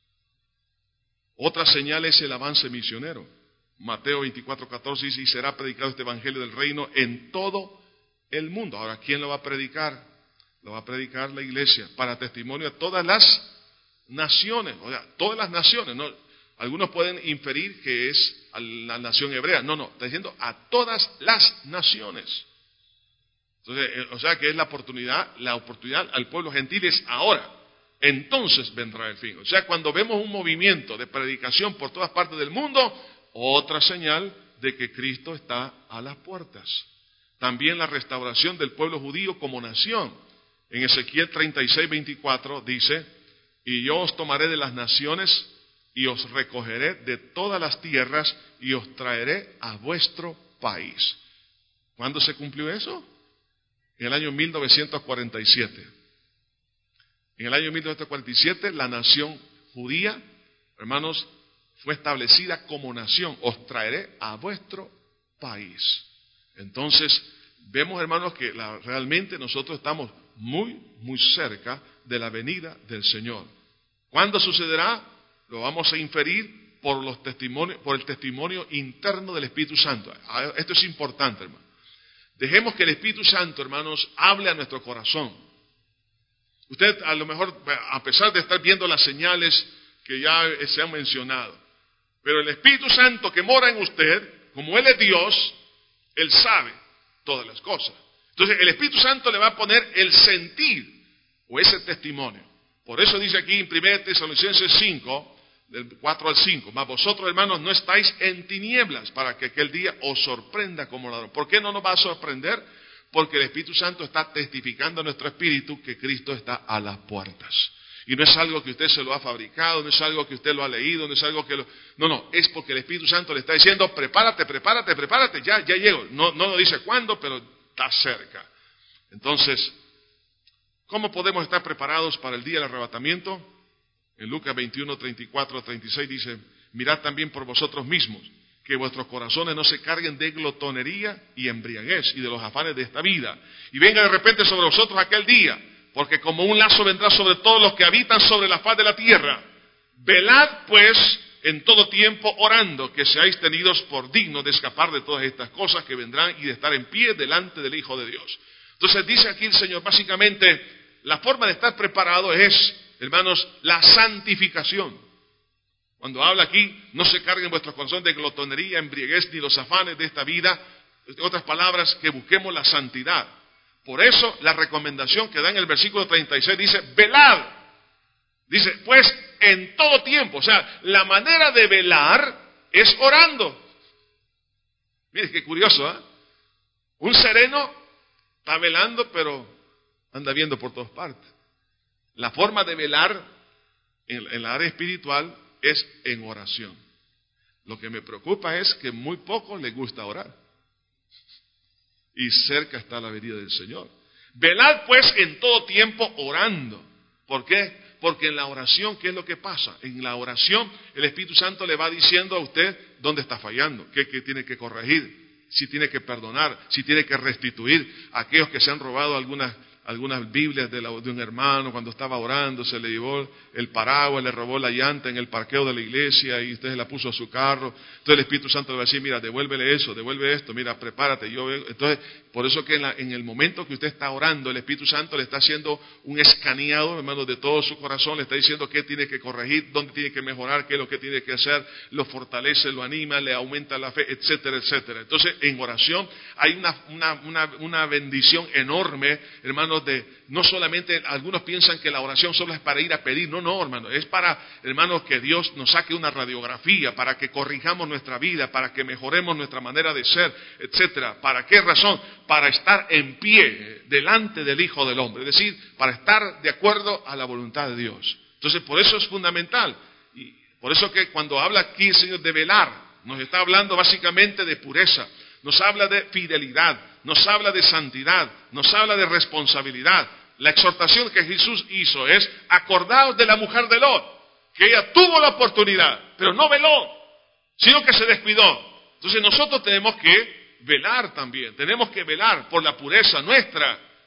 Otra señal es el avance misionero. Mateo veinticuatro, catorce dice, y será predicado este evangelio del reino en todo el mundo. Ahora, ¿quién lo va a predicar? Lo va a predicar la iglesia, para testimonio a todas las naciones, o sea, todas las naciones, ¿no? Algunos pueden inferir que es a la nación hebrea. No, no, está diciendo a todas las naciones. Entonces, o sea que es la oportunidad, la oportunidad al pueblo gentil es ahora. Entonces vendrá el fin. O sea, cuando vemos un movimiento de predicación por todas partes del mundo, otra señal de que Cristo está a las puertas. También la restauración del pueblo judío como nación. En Ezequiel treinta y seis, veinticuatro dice, y yo os tomaré de las naciones y os recogeré de todas las tierras y os traeré a vuestro país. ¿Cuándo se cumplió eso? En el año mil novecientos cuarenta y siete. En el año mil novecientos cuarenta y siete la nación judía, hermanos, fue establecida como nación. Os traeré a vuestro país. Entonces, vemos, hermanos, que la, realmente nosotros estamos muy, muy cerca de la venida del Señor. ¿Cuándo sucederá? Lo vamos a inferir por los testimonios, por el testimonio interno del Espíritu Santo. Esto es importante, hermano. Dejemos que el Espíritu Santo, hermanos, hable a nuestro corazón. Usted, a lo mejor, a pesar de estar viendo las señales que ya se han mencionado, pero el Espíritu Santo que mora en usted, como Él es Dios, Él sabe todas las cosas. Entonces, el Espíritu Santo le va a poner el sentir o ese testimonio. Por eso dice aquí en primera Tesalonicenses cinco, del cuatro al cinco, mas vosotros, hermanos, no estáis en tinieblas para que aquel día os sorprenda como ladrón. ¿Por qué no nos va a sorprender? Porque el Espíritu Santo está testificando a nuestro espíritu que Cristo está a las puertas. Y no es algo que usted se lo ha fabricado, no es algo que usted lo ha leído, no es algo que lo... No, no, es porque el Espíritu Santo le está diciendo, prepárate, prepárate, prepárate, ya, ya llego. No, no lo dice cuándo, pero está cerca. Entonces, ¿cómo podemos estar preparados para el día del arrebatamiento? En Lucas veintiuno, treinta y cuatro a treinta y seis dice, mirad también por vosotros mismos, que vuestros corazones no se carguen de glotonería y embriaguez y de los afanes de esta vida. Y venga de repente sobre vosotros aquel día, porque como un lazo vendrá sobre todos los que habitan sobre la faz de la tierra. Velad pues en todo tiempo orando, que seáis tenidos por dignos de escapar de todas estas cosas que vendrán y de estar en pie delante del Hijo de Dios. Entonces dice aquí el Señor, básicamente, la forma de estar preparado es, hermanos, la santificación. Cuando habla aquí, no se carguen vuestros corazones de glotonería, embriaguez ni los afanes de esta vida. En otras palabras, que busquemos la santidad. Por eso, la recomendación que da en el versículo treinta y seis dice, velad. Dice, pues, en todo tiempo. O sea, la manera de velar es orando. Mire, qué curioso, ¿eh? Un sereno está velando, pero anda viendo por todas partes. La forma de velar en, en la área espiritual es en oración. Lo que me preocupa es que muy poco le gusta orar. Y cerca está la venida del Señor. Velad pues en todo tiempo orando. ¿Por qué? Porque en la oración, ¿qué es lo que pasa? En la oración, el Espíritu Santo le va diciendo a usted dónde está fallando, qué, qué tiene que corregir, si tiene que perdonar, si tiene que restituir a aquellos que se han robado algunas algunas Biblias de, la, de un hermano cuando estaba orando, se le llevó el paraguas, le robó la llanta en el parqueo de la iglesia y usted se la puso a su carro. Entonces el Espíritu Santo le va a decir, mira, devuélvele eso, devuelve esto, mira, prepárate. Yo veo. Entonces, por eso que en, la, en el momento que usted está orando, el Espíritu Santo le está haciendo un escaneado, hermano, de todo su corazón, le está diciendo qué tiene que corregir, dónde tiene que mejorar, qué es lo que tiene que hacer, lo fortalece, lo anima, le aumenta la fe, etcétera, etcétera. Entonces, en oración hay una, una, una, una bendición enorme, hermano, de no solamente, algunos piensan que la oración solo es para ir a pedir, no, no, hermano, es para, hermanos, que Dios nos saque una radiografía, para que corrijamos nuestra vida, para que mejoremos nuestra manera de ser, etcétera. ¿Para qué razón? Para estar en pie delante del Hijo del Hombre, es decir, para estar de acuerdo a la voluntad de Dios. Entonces, por eso es fundamental, y por eso que cuando habla aquí el Señor de velar, nos está hablando básicamente de pureza, nos habla de fidelidad, nos habla de santidad, nos habla de responsabilidad. La exhortación que Jesús hizo es, acordaos de la mujer de Lot, que ella tuvo la oportunidad, pero no veló, sino que se descuidó. Entonces nosotros tenemos que velar también, tenemos que velar por la pureza nuestra,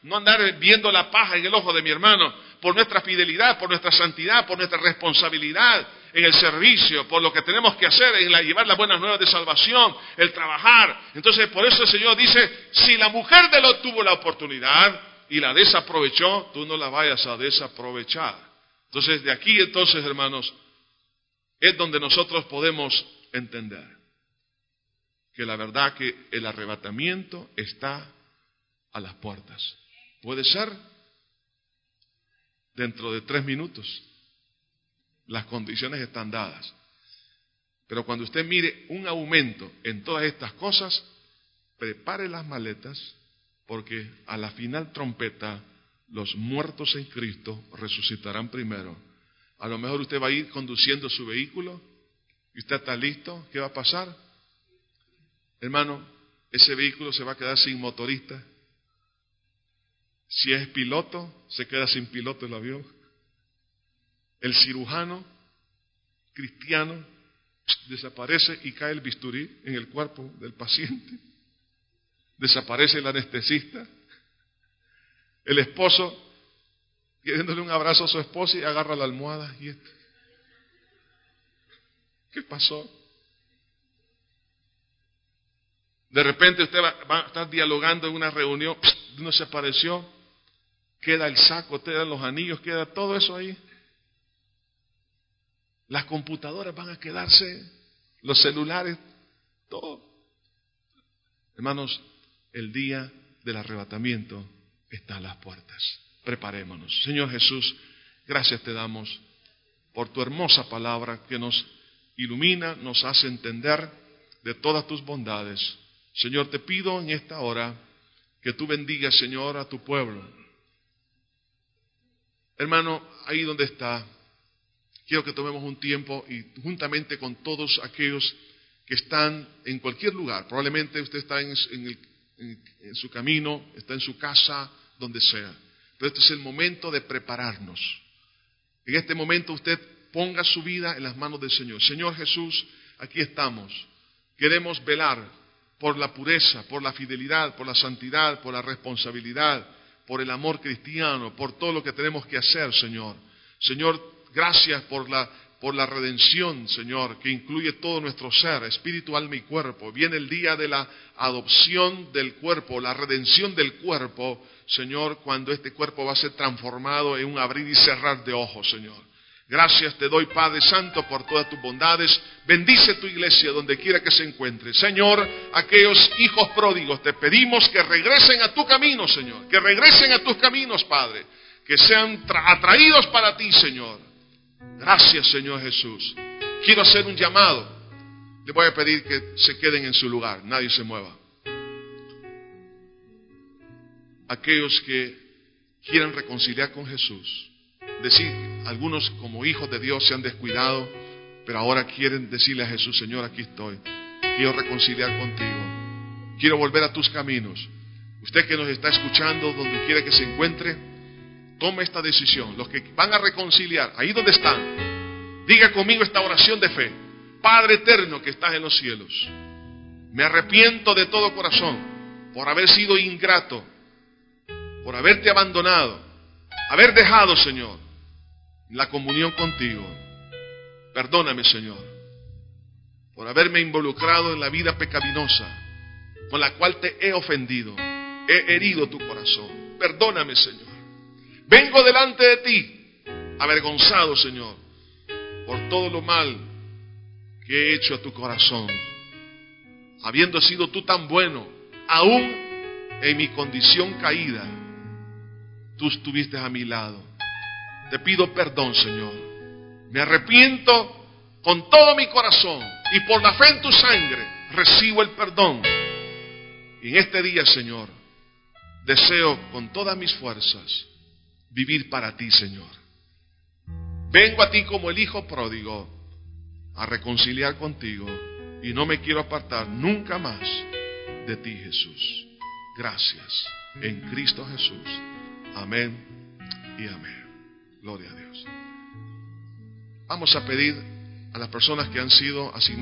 no andar viendo la paja en el ojo de mi hermano, por nuestra fidelidad, por nuestra santidad, por nuestra responsabilidad en el servicio, por lo que tenemos que hacer en la, llevar las buenas nuevas de salvación, el trabajar. Entonces, por eso el Señor dice, si la mujer de Lot tuvo la oportunidad y la desaprovechó, tú no la vayas a desaprovechar. Entonces, de aquí entonces, hermanos, es donde nosotros podemos entender que la verdad que el arrebatamiento está a las puertas. Puede ser dentro de tres minutos. Las condiciones están dadas. Pero cuando usted mire un aumento en todas estas cosas, prepare las maletas, porque a la final trompeta los muertos en Cristo resucitarán primero. A lo mejor usted va a ir conduciendo su vehículo y usted está listo. ¿Qué va a pasar? Hermano, ese vehículo se va a quedar sin motorista. Si es piloto, se queda sin piloto el avión. El cirujano cristiano desaparece y cae el bisturí en el cuerpo del paciente. Desaparece el anestesista. El esposo queriéndole un abrazo a su esposa y agarra la almohada y esto. ¿Qué pasó? De repente usted va, va a estar dialogando en una reunión, uno se apareció, queda el saco, quedan los anillos, queda todo eso ahí. Las computadoras van a quedarse, los celulares, todo. Hermanos, el día del arrebatamiento está a las puertas. Preparémonos. Señor Jesús, gracias te damos por tu hermosa palabra que nos ilumina, nos hace entender de todas tus bondades. Señor, te pido en esta hora que tú bendigas, Señor, a tu pueblo. Hermano, ahí donde está, quiero que tomemos un tiempo y juntamente con todos aquellos que están en cualquier lugar, probablemente usted está en, en, el, en, en su camino, está en su casa, donde sea. Pero este es el momento de prepararnos. En este momento usted ponga su vida en las manos del Señor. Señor Jesús, aquí estamos. Queremos velar por la pureza, por la fidelidad, por la santidad, por la responsabilidad, por el amor cristiano, por todo lo que tenemos que hacer, Señor. Señor, gracias por la, por la redención, Señor, que incluye todo nuestro ser, espíritu, alma y cuerpo. Viene el día de la adopción del cuerpo, la redención del cuerpo, Señor, cuando este cuerpo va a ser transformado en un abrir y cerrar de ojos, Señor. Gracias te doy, Padre Santo, por todas tus bondades. Bendice tu iglesia donde quiera que se encuentre. Señor, aquellos hijos pródigos, te pedimos que regresen a tu camino, Señor. Que regresen a tus caminos, Padre. Que sean atraídos para ti, Señor. Gracias, Señor Jesús. Quiero hacer un llamado. Le voy a pedir que se queden en su lugar. Nadie se mueva. Aquellos que quieran reconciliar con Jesús. Decir, algunos como hijos de Dios se han descuidado, pero ahora quieren decirle a Jesús, Señor, aquí estoy. Quiero reconciliar contigo. Quiero volver a tus caminos. Usted que nos está escuchando, donde quiera que se encuentre, tome esta decisión. Los que van a reconciliar, ahí donde están, diga conmigo esta oración de fe. Padre eterno que estás en los cielos, me arrepiento de todo corazón por haber sido ingrato, por haberte abandonado, haber dejado, Señor, la comunión contigo. Perdóname, Señor, por haberme involucrado en la vida pecaminosa con la cual te he ofendido, he herido tu corazón. Perdóname, Señor. Vengo delante de ti, avergonzado, Señor, por todo lo mal que he hecho a tu corazón. Habiendo sido tú tan bueno, aún en mi condición caída, tú estuviste a mi lado. Te pido perdón, Señor. Me arrepiento con todo mi corazón y por la fe en tu sangre recibo el perdón. Y en este día, Señor, deseo con todas mis fuerzas vivir para ti, Señor. Vengo a ti como el hijo pródigo a reconciliar contigo y no me quiero apartar nunca más de ti, Jesús. Gracias. En Cristo Jesús. Amén y amén. Gloria a Dios. Vamos a pedir a las personas que han sido asignadas